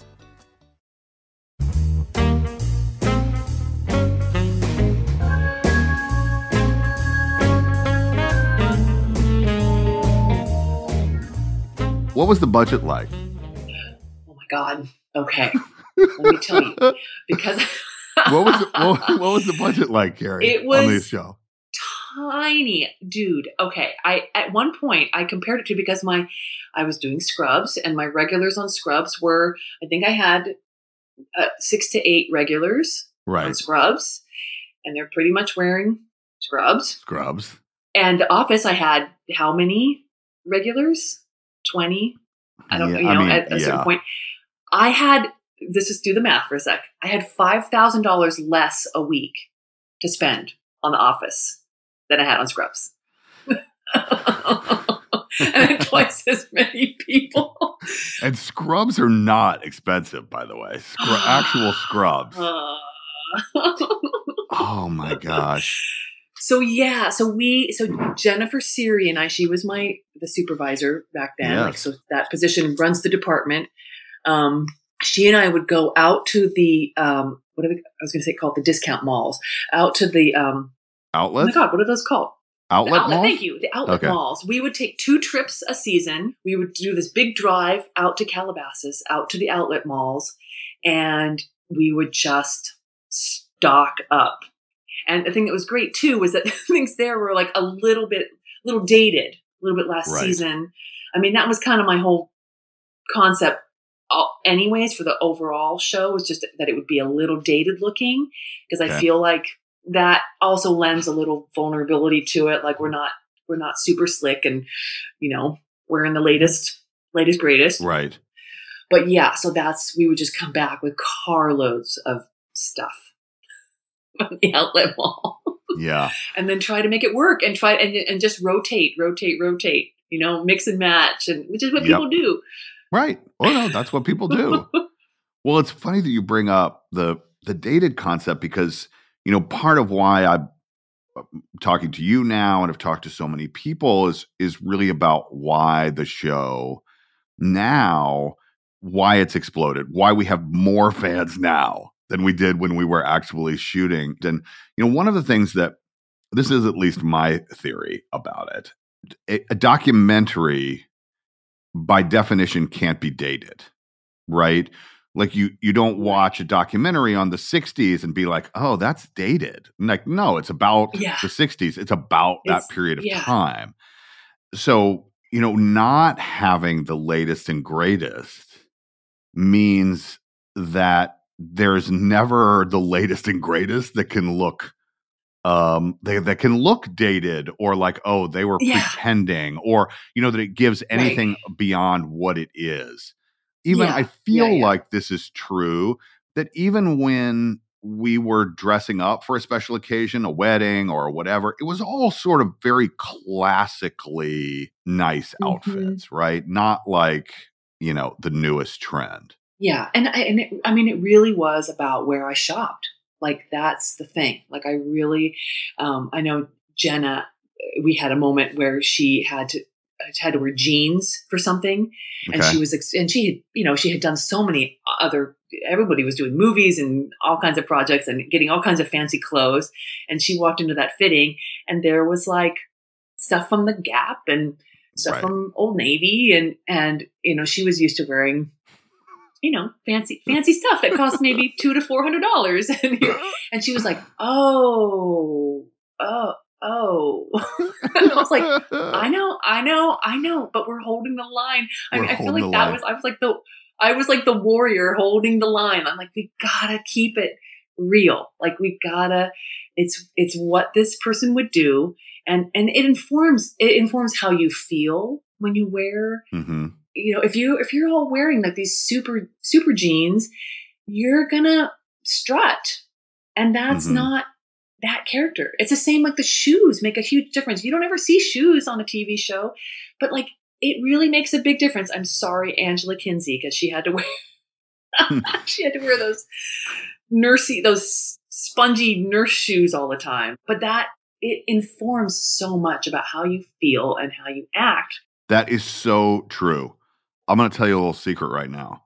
E: What was the budget like?
D: Oh my God. Okay. Let me tell you. Because
E: What was the, what, what was the budget like, Carrie?
D: It was-
E: on this show.
D: tiny, dude. Okay. I, at one point I compared it to, because my, I was doing Scrubs and my regulars on Scrubs were, I think I had uh, six to eight regulars on
E: Right.
D: Scrubs, and they're pretty much wearing Scrubs.
E: Scrubs.
D: And The Office, I had how many regulars? twenty. I don't
E: Yeah,
D: you
E: I
D: know,
E: mean,
D: at a certain
E: yeah.
D: point. I had, let's just do the math for a sec. I had five thousand dollars less a week to spend on The Office than I had on Scrubs. And I had twice as many people.
E: And scrubs are not expensive, by the way. Scru- actual scrubs.
D: Uh,
E: Oh my gosh.
D: So yeah, so we, so Jennifer Siri and I, she was my, the supervisor back then. Like,
E: Yes.
D: so that position runs the department. Um, she and I would go out to the, um, what are the, I was going to say called the discount malls, out to the, um, oh my
E: Outlets?
D: God, what are those called?
E: Outlet
D: The outlet,
E: malls?
D: thank you. The outlet
E: Okay.
D: malls. We would take two trips a season. We would do this big drive out to Calabasas, out to the outlet malls, and we would just stock up. And the thing that was great too was that things there were like a little bit, little dated, a little bit last
E: Right.
D: season. I mean, that was kind of my whole concept all, anyways, for the overall show was just that it would be a little dated looking, because
E: Okay.
D: I feel like that also lends a little vulnerability to it. Like we're not, we're not super slick and, you know, we're in the latest, latest, greatest.
E: Right.
D: But yeah, so that's, we would just come back with carloads of stuff from the outlet mall.
E: Yeah.
D: And then try to make it work and try and and just rotate, rotate, rotate, you know, mix and match, and which is what
E: Yep.
D: people do.
E: Right. Oh no, that's what people do. Well, it's funny that you bring up the the dated concept, because, you know, part of why I'm talking to you now and have talked to so many people is is really about why the show now, why it's exploded, why we have more fans now than we did when we were actually shooting. And, you know, one of the things that, this is at least my theory about it, a, a documentary by definition can't be dated, right? Like you you don't watch a documentary on the sixties and be like, oh, that's dated. Like, no, it's about
D: Yeah.
E: the sixties. It's about that
D: It's-
E: period of
D: yeah.
E: time. So, you know, not having the latest and greatest means that there's never the latest and greatest that can look um they, that can look dated, or like, oh, they were
D: Yeah.
E: pretending, or, you know, that it gives anything beyond what it is. Even
D: Yeah.
E: I feel
D: Yeah, yeah.
E: like this is true, that even when we were dressing up for a special occasion, a wedding or whatever, it was all sort of very classically nice
D: Mhm.
E: outfits, right? Not like, you know, the newest trend.
D: Yeah, and I and it, I mean, it really was about where I shopped. Like that's the thing. Like I really, um, I know Jenna. We had a moment where she had to had to wear jeans for something, and
E: Okay.
D: she was ex- and she had you know she had done so many other. Everybody was doing movies and all kinds of projects and getting all kinds of fancy clothes, and she walked into that fitting, and there was like stuff from the Gap and stuff
E: Right.
D: from Old Navy, and and you know she was used to wearing, you know, fancy, fancy stuff that cost maybe two to four hundred dollars, and and she was like, "Oh, oh, oh." And I was like, "I know, I know, I know," but we're holding the line. I
E: We're
D: mean, I feel
E: holding
D: like
E: the
D: that
E: line.
D: was, I was like the, I was like the warrior holding the line. I'm like, we gotta keep it real. Like we gotta, it's, it's what this person would do, and and it informs, it informs how you feel when you wear.
E: Mm-hmm.
D: You know, if you if you're all wearing like these super super jeans, you're gonna strut, and that's
E: Mhm.
D: not that character. It's the same like the shoes make a huge difference. You don't ever see shoes on a T V show, but like it really makes a big difference. I'm sorry, Angela Kinsey, because she had to wear she had to wear those nursey those spongy nurse shoes all the time. But that it informs so much about how you feel and how you act.
E: That is so true. I'm going to tell you a little secret right now.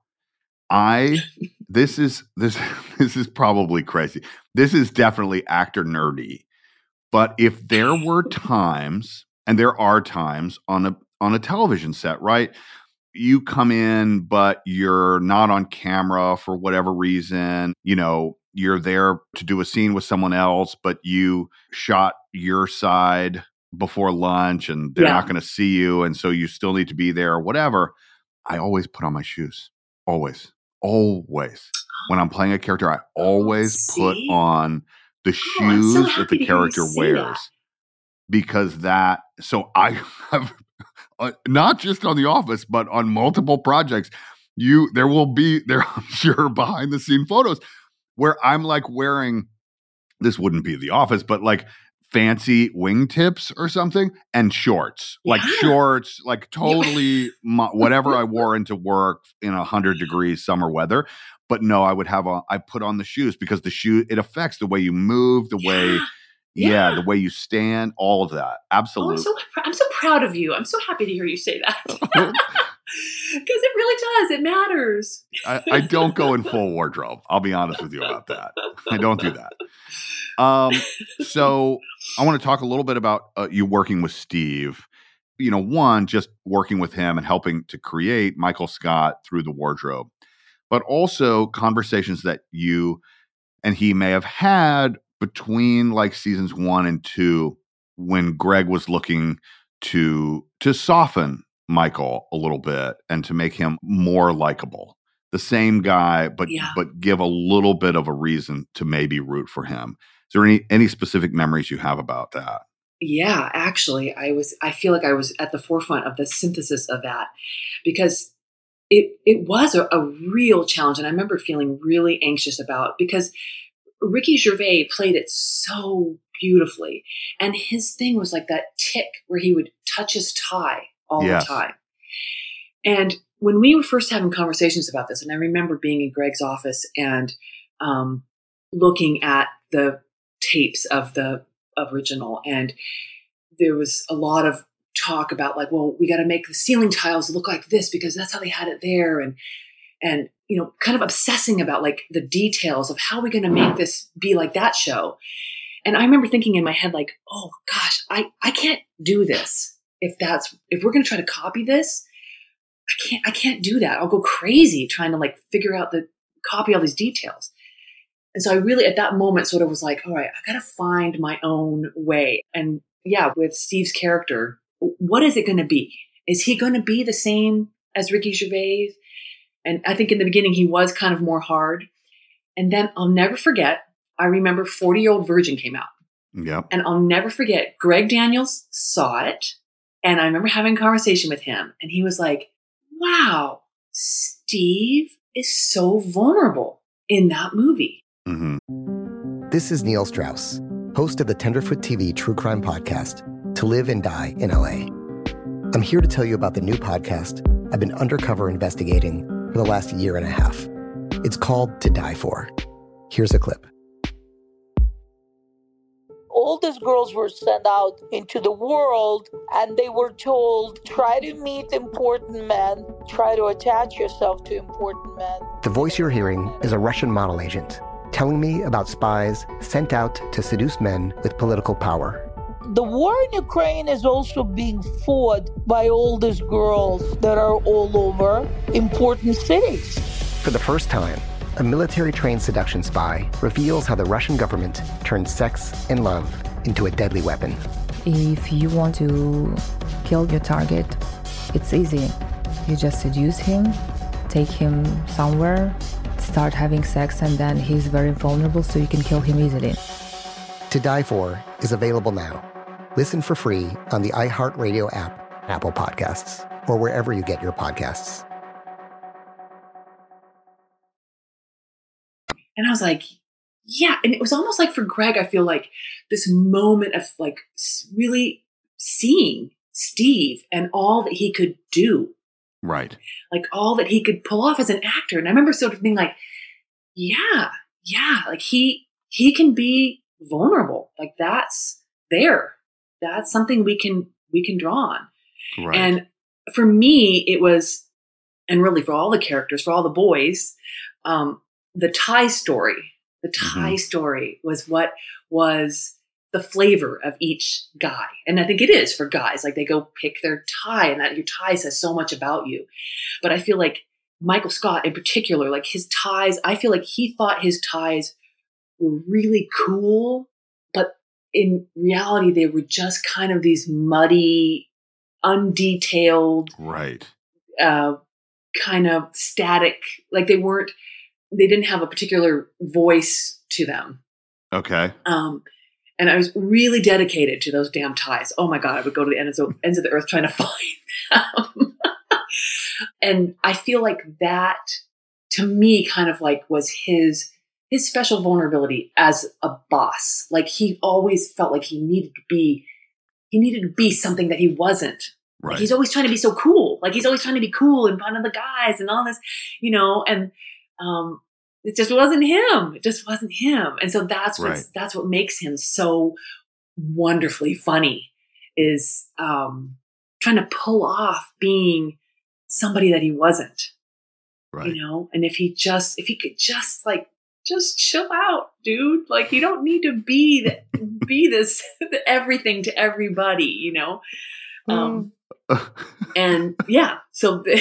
E: I this is this this is probably crazy. This is definitely actor nerdy. But if there were times, and there are times on a on a television set, right? You come in, but you're not on camera for whatever reason. You know, you're there to do a scene with someone else, but you shot your side before lunch and they're
D: Yeah.
E: not going to see you. And so you still need to be there or whatever. I always put on my shoes. Always. Always. When I'm playing a character, I always put
D: see?
E: on the
D: Oh, I'm so
E: shoes that
D: happy
E: the
D: to hear you
E: character
D: say
E: wears.
D: that.
E: Because that, so I have, uh, not just on The Office, but on multiple projects, you, there will be, there, I'm sure, behind the scene photos where I'm like wearing, this wouldn't be The Office, but like fancy wingtips or something and shorts, like
D: Yeah.
E: shorts, like totally my, whatever I wore into work in a hundred degrees summer weather. But no, I would have a, I put on the shoes because the shoe, it affects the way you move, the way, yeah,
D: Yeah.
E: the way you stand, all of that.
D: Oh, I'm
E: Absolutely.
D: so I'm so proud of you. I'm so happy to hear you say that. Because it really does. It matters.
E: I, I don't go in full wardrobe. I'll be honest with you about that. I don't do that. Um, so I want to talk a little bit about uh, you working with Steve. You know, one, just working with him and helping to create Michael Scott through the wardrobe, but also conversations that you and he may have had between like seasons one and two when Greg was looking to to soften Michael a little bit and to make him more likable. the same guy, but
D: Yeah.
E: but give a little bit of a reason to maybe root for him. Is there any any specific memories you have about that?
D: Yeah, actually, I was. I feel like I was at the forefront of the synthesis of that because it it was a, a real challenge, and I remember feeling really anxious about because Ricky Gervais played it so beautifully, and his thing was like that tick where he would touch his tie all
E: Yes.
D: the time. And when we were first having conversations about this, and I remember being in Greg's office and um, looking at the tapes of the original, and there was a lot of talk about like, well, we got to make the ceiling tiles look like this because that's how they had it there, and and you know, kind of obsessing about like the details of how we're going to make this be like that show. And I remember thinking in my head like, oh gosh, I I can't do this if that's if we're going to try to copy this. I can't I can't do that. I'll go crazy trying to like figure out the copy all these details. And so I really, at that moment, sort of was like, all right, I got to find my own way. And yeah, with Steve's character, what is it going to be? Is he going to be the same as Ricky Gervais? And I think in the beginning, he was kind of more hard. And then I'll never forget, I remember forty-Year-Old Virgin came out.
E: Yep.
D: And I'll never forget, Greg Daniels saw it. And I remember having a conversation with him. And he was like, wow, Steve is so vulnerable in that movie.
E: Mm-hmm.
N: This is Neil Strauss, host of the Tenderfoot T V true crime podcast, To Live and Die in L A. I'm here to tell you about the new podcast I've been undercover investigating for the last year and a half. It's called To Die For. Here's a clip.
O: All these girls were sent out into the world and they were told, try to meet important men, try to attach yourself to important men.
N: The voice you're hearing is a Russian model agent telling me about spies sent out to seduce men with political power.
O: The war in Ukraine is also being fought by all these girls that are all over important cities.
N: For the first time, a military-trained seduction spy reveals how the Russian government turned sex and love into a deadly weapon.
P: If you want to kill your target, it's easy. You just seduce him, take him somewhere, start having sex, and then he's very vulnerable, so you can kill him easily.
N: To Die For is available now. Listen for free on the iHeartRadio app, Apple Podcasts, or wherever you get your podcasts.
D: And I was like, yeah. And it was almost like for Greg, I feel like this moment of like really seeing Steve and all that he could do.
E: Right.
D: Like all that he could pull off as an actor. And I remember sort of being like, yeah, yeah. Like he, he can be vulnerable. Like that's there. That's something we can, we can draw on.
E: Right.
D: And for me, it was, and really for all the characters, for all the boys, um, the tie story, the tie mm-hmm. story was what was the flavor of each guy. And I think it is for guys, like they go pick their tie and that your tie says so much about you. But I feel like Michael Scott in particular, like his ties, I feel like he thought his ties were really cool, but in reality, they were just kind of these muddy, undetailed,
E: right,
D: uh, kind of static, like they weren't, they didn't have a particular voice to them.
E: Okay.
D: Um, and I was really dedicated to those damn ties. Oh my God, I would go to the ends of, ends of the earth trying to find them. And I feel like that, to me, kind of like was his his special vulnerability as a boss. Like he always felt like he needed to be, he needed to be something that he wasn't.
E: Right.
D: Like he's always trying to be so cool. Like he's always trying to be cool and fun of the guys and all this, you know, and um, it just wasn't him. It just wasn't him. And so that's what,
E: right.
D: that's what makes him so wonderfully funny is um, trying to pull off being somebody that he wasn't,
E: right.
D: you know? And if he just, if he could just like, just chill out, dude. Like you don't need to be the, be this everything to everybody, you know? Um, and yeah, so the,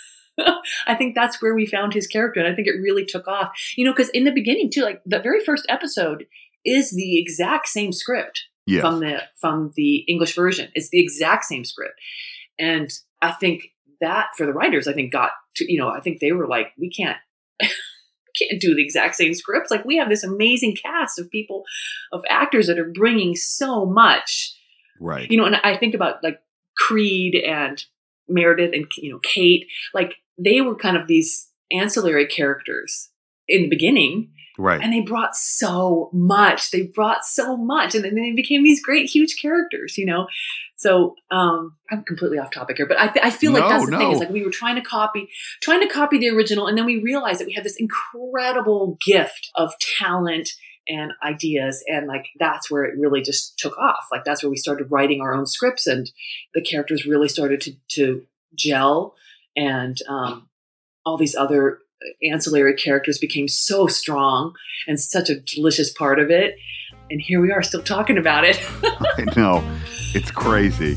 D: I think that's where we found his character. And I think it really took off, you know, because in the beginning too, like the very first episode is the exact same script
E: yes.
D: from the, from the English version. It's the exact same script. And I think that for the writers, I think got to, you know, I think they were like, we can't, can't do the exact same scripts. Like we have this amazing cast of people, of actors that are bringing so much,
E: right?
D: You know, and I think about like Creed and Meredith and, you know, Kate, like they were kind of these ancillary characters in the beginning.
E: Right.
D: And they brought so much. They brought so much. And then they became these great, huge characters, you know? So um, I'm completely off topic here, but I, th- I feel like
E: no,
D: that's the
E: no.
D: thing is like we were trying to copy, trying to copy the original. And then we realized that we had this incredible gift of talent and ideas. And like, that's where it really just took off. Like, that's where we started writing our own scripts and the characters really started to, to gel. And um, all these other ancillary characters became so strong and such a delicious part of it. And here we are still talking about it.
E: I know. It's crazy.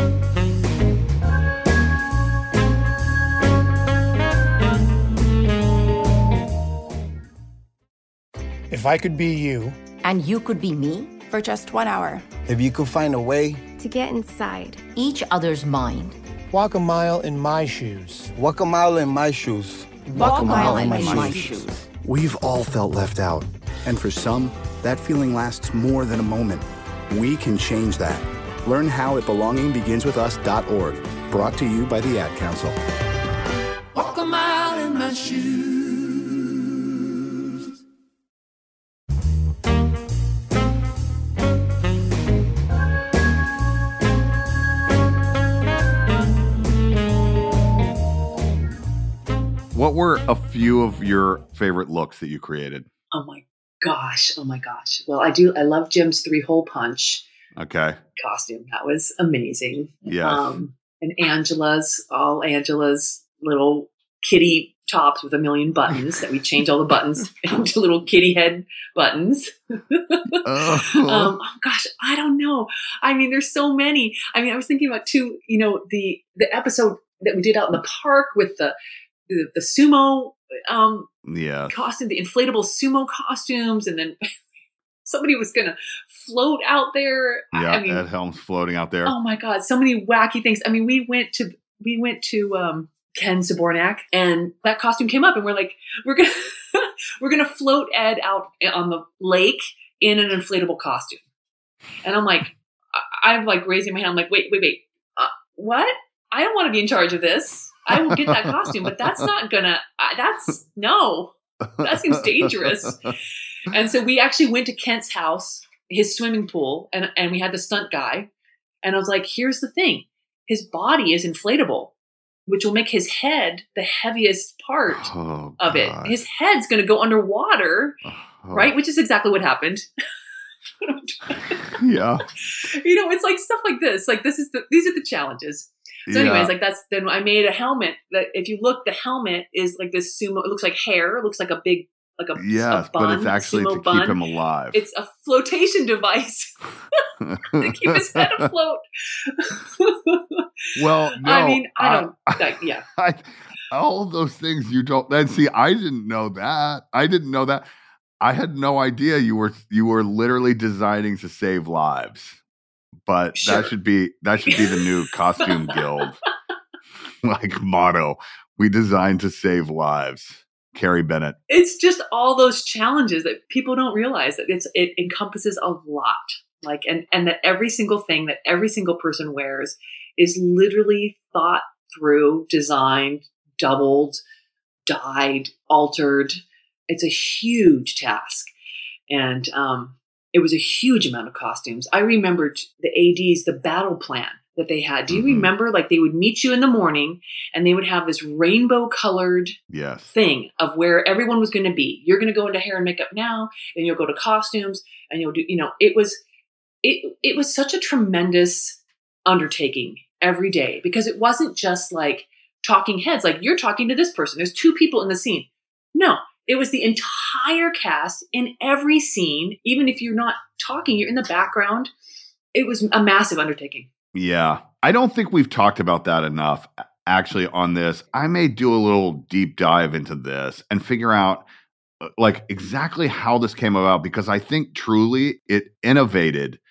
Q: If I could be you.
R: And you could be me for just one hour.
Q: If you could find a way
R: to get inside each other's mind.
Q: Walk a mile in my shoes.
S: Walk a mile in my shoes.
R: Walk, Walk a mile, mile in my, in my shoes. shoes.
T: We've all felt left out. And for some, that feeling lasts more than a moment. We can change that. Learn how at belonging begins with us dot org. Brought to you by the Ad Council.
F: Walk a mile in my shoes.
E: What were a few of your favorite looks that you created?
D: Oh my gosh. Oh my gosh. Well, I do. I love Jim's three hole punch.
E: Okay.
D: Costume. That was amazing.
E: Yeah.
D: Um, and Angela's, all Angela's little kitty tops with a million buttons that we change all the buttons into little kitty head buttons.
E: Oh.
D: um, oh gosh, I don't know. I mean, there's so many. I mean, I was thinking about too, you know, the, the episode that we did out in the park with the, the, the sumo, um,
E: yeah,
D: costume, the inflatable sumo costumes. And then somebody was going to float out there.
E: Yeah.
D: I mean,
E: Ed Helms floating out there.
D: Oh my God. So many wacky things. I mean, we went to, we went to, um, Ken Sabornak and that costume came up and we're like, we're going to, we're going to float Ed out on the lake in an inflatable costume. And I'm like, I, I'm like raising my hand. I'm like, wait, wait, wait, uh, what? I don't want to be in charge of this. I will get that costume, but that's not gonna, uh, that's no, that seems dangerous. And so we actually went to Kent's house, his swimming pool, and, and we had the stunt guy. And I was like, here's the thing. His body is inflatable, which will make his head the heaviest part
E: oh,
D: of it. His head's going to go underwater, oh. right? Which is exactly what happened.
E: Yeah.
D: You know, it's like stuff like this. Like this is the, these are the challenges. So anyways, yeah. like that's, then I made a helmet that if you look, the helmet is like this sumo, it looks like hair. It looks like a big, like a,
E: yes,
D: a bun,
E: but it's actually to
D: bun.
E: keep him alive.
D: It's a flotation device to keep his head afloat.
E: Well, no,
D: I mean, I don't,
E: I,
D: like, yeah.
E: I, all of those things you don't, then see, I didn't know that. I didn't know that. I had no idea you were, you were literally designing to save lives. But sure. that should be that should be the new costume guild like motto. We designed to save lives. Carrie Bennett.
D: It's just all those challenges that people don't realize that it's it encompasses a lot. Like and and that every single thing that every single person wears is literally thought through, designed, doubled, dyed, altered. It's a huge task. And um it was a huge amount of costumes. I remembered the A Ds, the battle plan that they had. Do you mm-hmm. remember? Like they would meet you in the morning and they would have this rainbow colored
E: yes.
D: thing of where everyone was going to be. You're going to go into hair and makeup now, and you'll go to costumes and you'll do, you know, it was, it, it was such a tremendous undertaking every day because it wasn't just like talking heads. Like you're talking to this person. There's two people in the scene. No. It was the entire cast in every scene. Even if you're not talking, you're in the background. It was a massive undertaking.
E: Yeah. I don't think we've talked about that enough actually on this. I may do a little deep dive into this and figure out like exactly how this came about because I think truly it innovated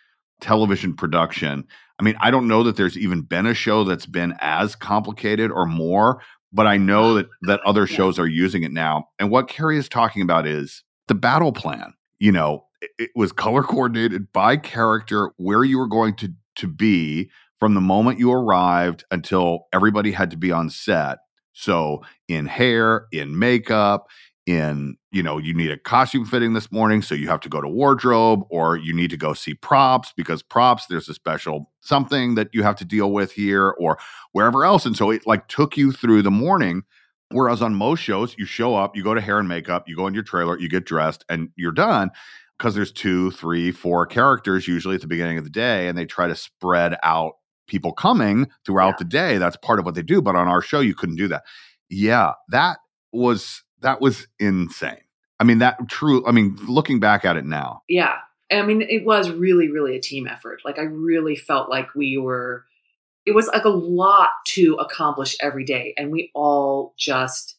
E: television production. I mean, I don't know that there's even been a show that's been as complicated or more, but I know that that other shows are using it now. And what Carrie is talking about is the battle plan. You know, it, it was color coordinated by character, where you were going to to be from the moment you arrived until everybody had to be on set. So in hair, in makeup, in, you know, you need a costume fitting this morning, so you have to go to wardrobe, or you need to go see props because props, there's a special something that you have to deal with here or wherever else. And so it like took you through the morning. Whereas on most shows, you show up, you go to hair and makeup, you go in your trailer, you get dressed, and you're done, because there's two, three, four characters usually at the beginning of the day, and they try to spread out people coming throughout yeah. the day. That's part of what they do. But on our show, you couldn't do that. Yeah, that was that was insane. I mean, that true. I mean, looking back at it now.
D: Yeah. I mean, it was really, really a team effort. Like, I really felt like we were, it was like a lot to accomplish every day. And we all just,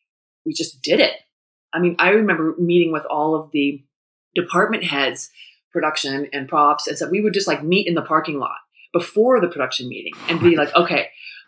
D: we just did it. I mean, I remember meeting with all of the department heads, production and props. And so we would just like meet in the parking lot before the production meeting and be like, okay,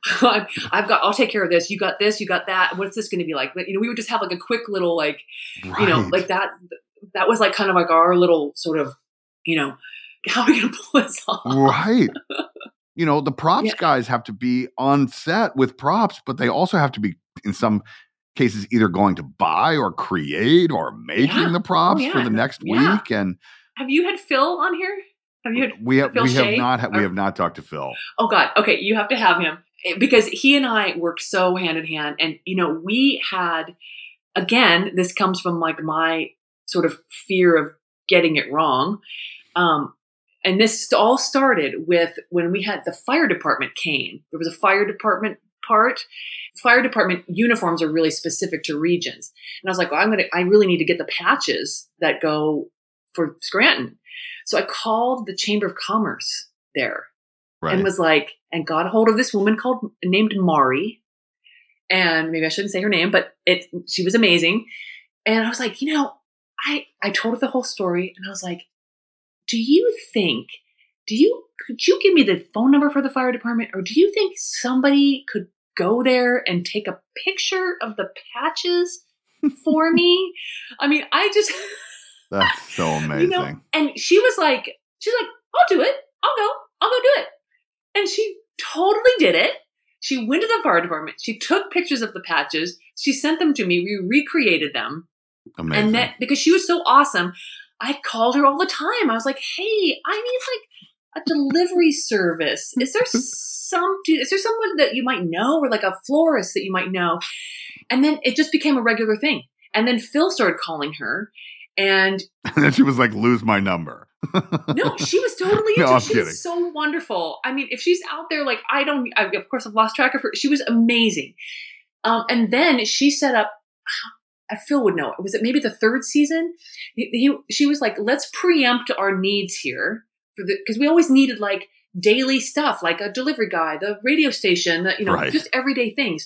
D: I've got, I'll take care of this. You got this, you got that. What's this going to be like? But, you know, we would just have like a quick little, like, right. you know, like that, that was like kind of like our little sort of, you know, how are we going to pull this off?
E: Right. You know, the props
D: Yeah.
E: guys have to be on set with props, but they also have to be, in some cases, either going to buy or create or making
D: Yeah.
E: the props
D: Oh, yeah.
E: for the next
D: Yeah.
E: week. And
D: Have you had Phil on here? Have you had
E: we have
D: Phil
E: we have
D: Shea?
E: not ha- we
D: Or-
E: have not talked to Phil.
D: Oh God. Okay. You have to have him, because he and I worked so hand in hand. And, you know, we had, again, this comes from like my sort of fear of getting it wrong. Um, and this all started with when we had the fire department came. There was a fire department part. Fire department uniforms are really specific to regions. And I was like, well, I'm going to, I really need to get the patches that go for Scranton. So I called the Chamber of Commerce there.
E: Right.
D: And was like, and got a hold of this woman called, named Mari. And maybe I shouldn't say her name, but it, she was amazing. And I was like, you know, I, I told her the whole story, and I was like, do you think, do you, could you give me the phone number for the fire department? Or do you think somebody could go there and take a picture of the patches for me? I mean, I just,
E: That's so amazing.
D: you know, and she was like, she's like, I'll do it. I'll go. I'll go do it. And she totally did it. She went to the fire department. She took pictures of the patches. She sent them to me. We recreated them.
E: Amazing.
D: And that, because she was so awesome, I called her all the time. I was like, hey, I need like a delivery service. Is there some, is there someone that you might know, or like a florist that you might know? And then it just became a regular thing. And then Phil started calling her. And
E: And then she was like, lose my number.
D: no, she was totally
E: No,
D: into
E: I'm
D: it. She
E: kidding.
D: was so wonderful. I mean, if she's out there, like, I don't, I, of course, I've lost track of her. She was amazing. Um, and then she set up, I Phil would know, was it maybe the third season? He, he, she was like, let's preempt our needs here, for the, because we always needed like daily stuff, like a delivery guy, the radio station, the, you know,
E: Right.
D: just everyday things.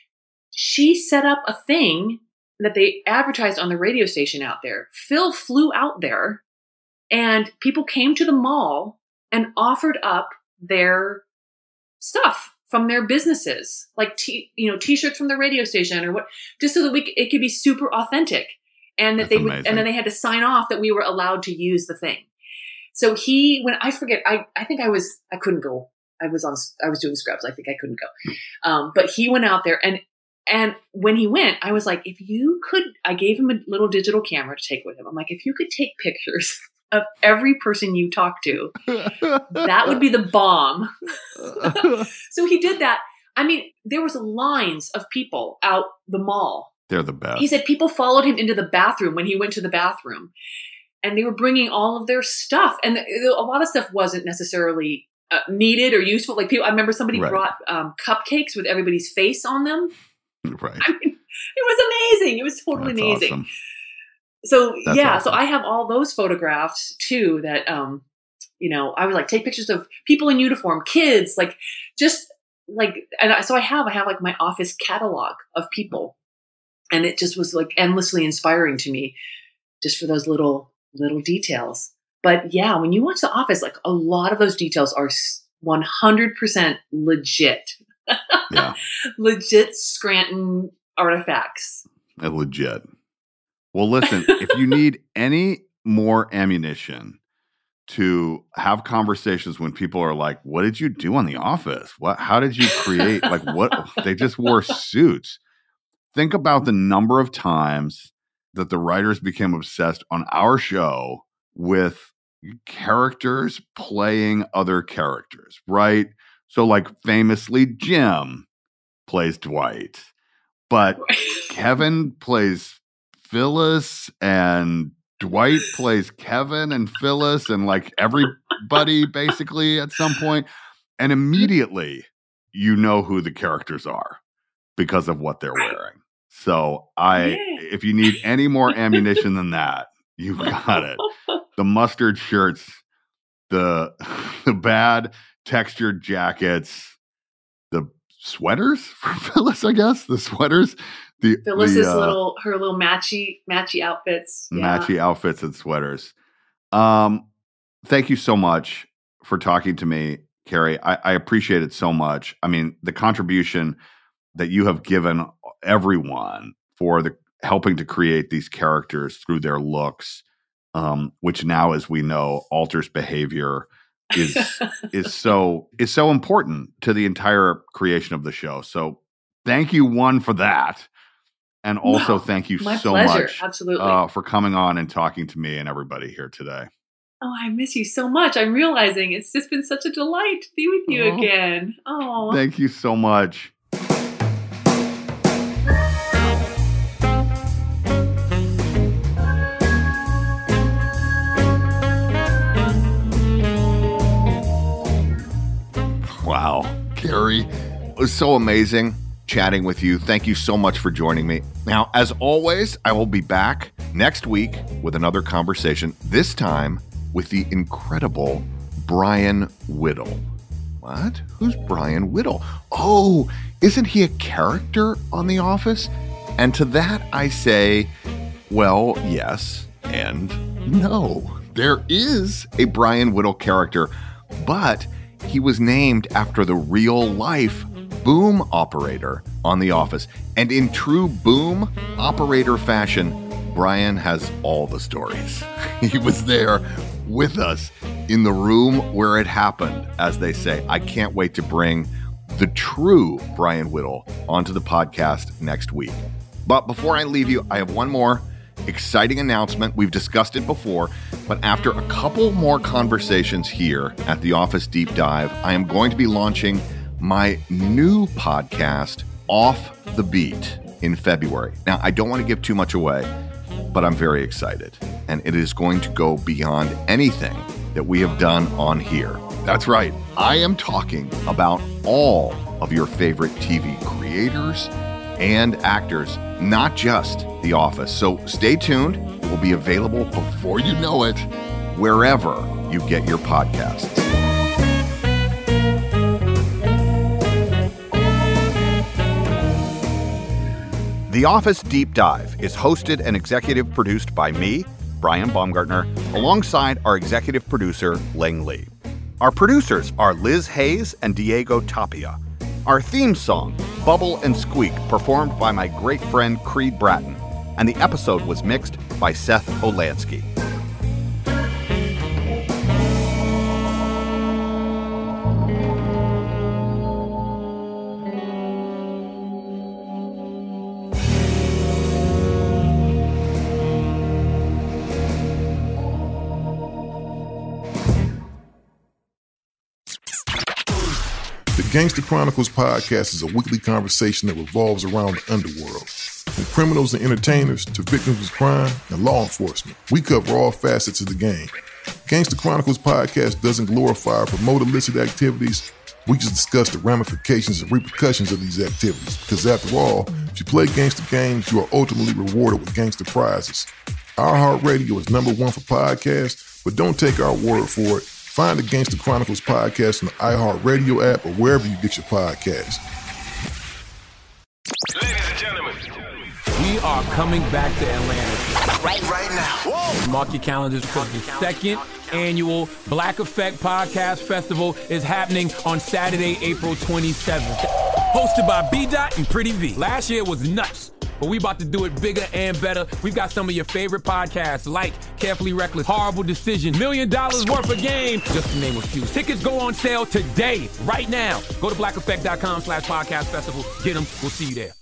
D: She set up a thing that they advertised on the radio station out there. Phil flew out there, and people came to the mall and offered up their stuff from their businesses, like t- you know, t-shirts from the radio station or what, just so that we c- it could be super authentic, and that
E: That's
D: they would,
E: amazing.
D: and then they had to sign off that we were allowed to use the thing. So he, when I forget, I I think I was I couldn't go. I was on I was doing scrubs. I think I couldn't go, um, but he went out there and. And when he went, I was like, if you could, I gave him a little digital camera to take with him. I'm like, if you could take pictures of every person you talk to, that would be the bomb. So he did that. I mean, there was lines of people out the mall.
E: They're the best.
D: He said people followed him into the bathroom when he went to the bathroom, and they were bringing all of their stuff. And a lot of stuff wasn't necessarily uh, needed or useful. Like people, I remember somebody
E: Right.
D: brought um, cupcakes with everybody's face on them.
E: Right.
D: I mean, it was amazing. It was totally
E: That's
D: amazing.
E: awesome.
D: So
E: That's
D: yeah,
E: awesome.
D: so I have all those photographs too that, um, you know, I would like take pictures of people in uniform, kids, like just like, and I, so I have, I have like my office catalog of people, and it just was like endlessly inspiring to me just for those little, little details. But yeah, when you watch The Office, like a lot of those details are one hundred percent legit.
E: Yeah.
D: Legit Scranton artifacts.
E: Uh, Legit. Well, listen, if you need any more ammunition to have conversations when people are like, what did you do on The Office? What, how did you create? Like what? They just wore suits. Think about the number of times that the writers became obsessed on our show with characters playing other characters, right? So like famously Jim plays Dwight, but Kevin plays Phyllis and Dwight plays Kevin and Phyllis and like everybody basically at some point. And immediately you know who the characters are because of what they're wearing. So I, yeah. if you need any more ammunition than that, you got it. The mustard shirts, the the bad textured jackets, the sweaters for Phyllis, I guess. The sweaters. The
D: Phyllis's
E: the, uh,
D: little her little matchy matchy outfits.
E: Yeah. Matchy outfits and sweaters. Um, thank you so much for talking to me, Carrie. I, I appreciate it so much. I mean, the contribution that you have given everyone for the helping to create these characters through their looks, um, which now, as we know, alters behavior, is is so is so important to the entire creation of the show. So, thank you, one, for that, and also
D: no,
E: thank you
D: my
E: so
D: pleasure.
E: much,
D: absolutely,
E: uh, for coming on and talking to me and everybody here today.
D: Oh, I miss you so much. I'm realizing it's just been such a delight to be with you
E: oh.
D: again. Oh,
E: thank you so much. Wow, Carrie, it was so amazing chatting with you. Thank you so much for joining me. Now, as always, I will be back next week with another conversation, this time with the incredible Brian Whittle. What? Who's Brian Whittle? Oh, isn't he a character on The Office? And to that I say, well, yes and no. There is a Brian Whittle character, but he was named after the real-life boom operator on The Office. And in true boom operator fashion, Brian has all the stories. He was there with us in the room where it happened, as they say. I can't wait to bring the true Brian Whittle onto the podcast next week. But before I leave you, I have one more exciting announcement. We've discussed it before, but after a couple more conversations here at the Office Deep Dive, I am going to be launching my new podcast, Off the Beat, in February. Now, I don't want to give too much away, but I'm very excited, and it is going to go beyond anything that we have done on here. That's right. I am talking about all of your favorite T V creators and actors, not just The Office. So stay tuned. It will be available before you know it, wherever you get your podcasts. The Office Deep Dive is hosted and executive produced by me, Brian Baumgartner, alongside our executive producer, Ling Lee. Our producers are Liz Hayes and Diego Tapia. Our theme song, Bubble and Squeak, performed by my great friend Creed Bratton, and the episode was mixed by Seth Olansky.
U: The Gangster Chronicles podcast is a weekly conversation that revolves around the underworld. From criminals and entertainers to victims of crime and law enforcement, we cover all facets of the game. Gangster Chronicles podcast doesn't glorify or promote illicit activities. We just discuss the ramifications and repercussions of these activities. Because after all, if you play gangster games, you are ultimately rewarded with gangster prizes. iHeartRadio is number one for podcasts, but don't take our word for it. Find the Gangster Chronicles podcast on the iHeartRadio app or wherever you get your podcasts.
A: Ladies and gentlemen,
B: we are coming back to Atlanta.
A: Right, right now. Whoa.
B: Mark your calendars for the second annual Black Effect Podcast Festival is happening on Saturday, April twenty-seventh. Hosted by B-Dot and Pretty V. Last year was nuts, but we about to do it bigger and better. We've got some of your favorite podcasts like Carefully Reckless, Horrible Decision, Million Dollars Worth of Game, just to name a few. Tickets go on sale today, right now. Go to black effect dot com slash podcast festival. Get them. We'll see you there.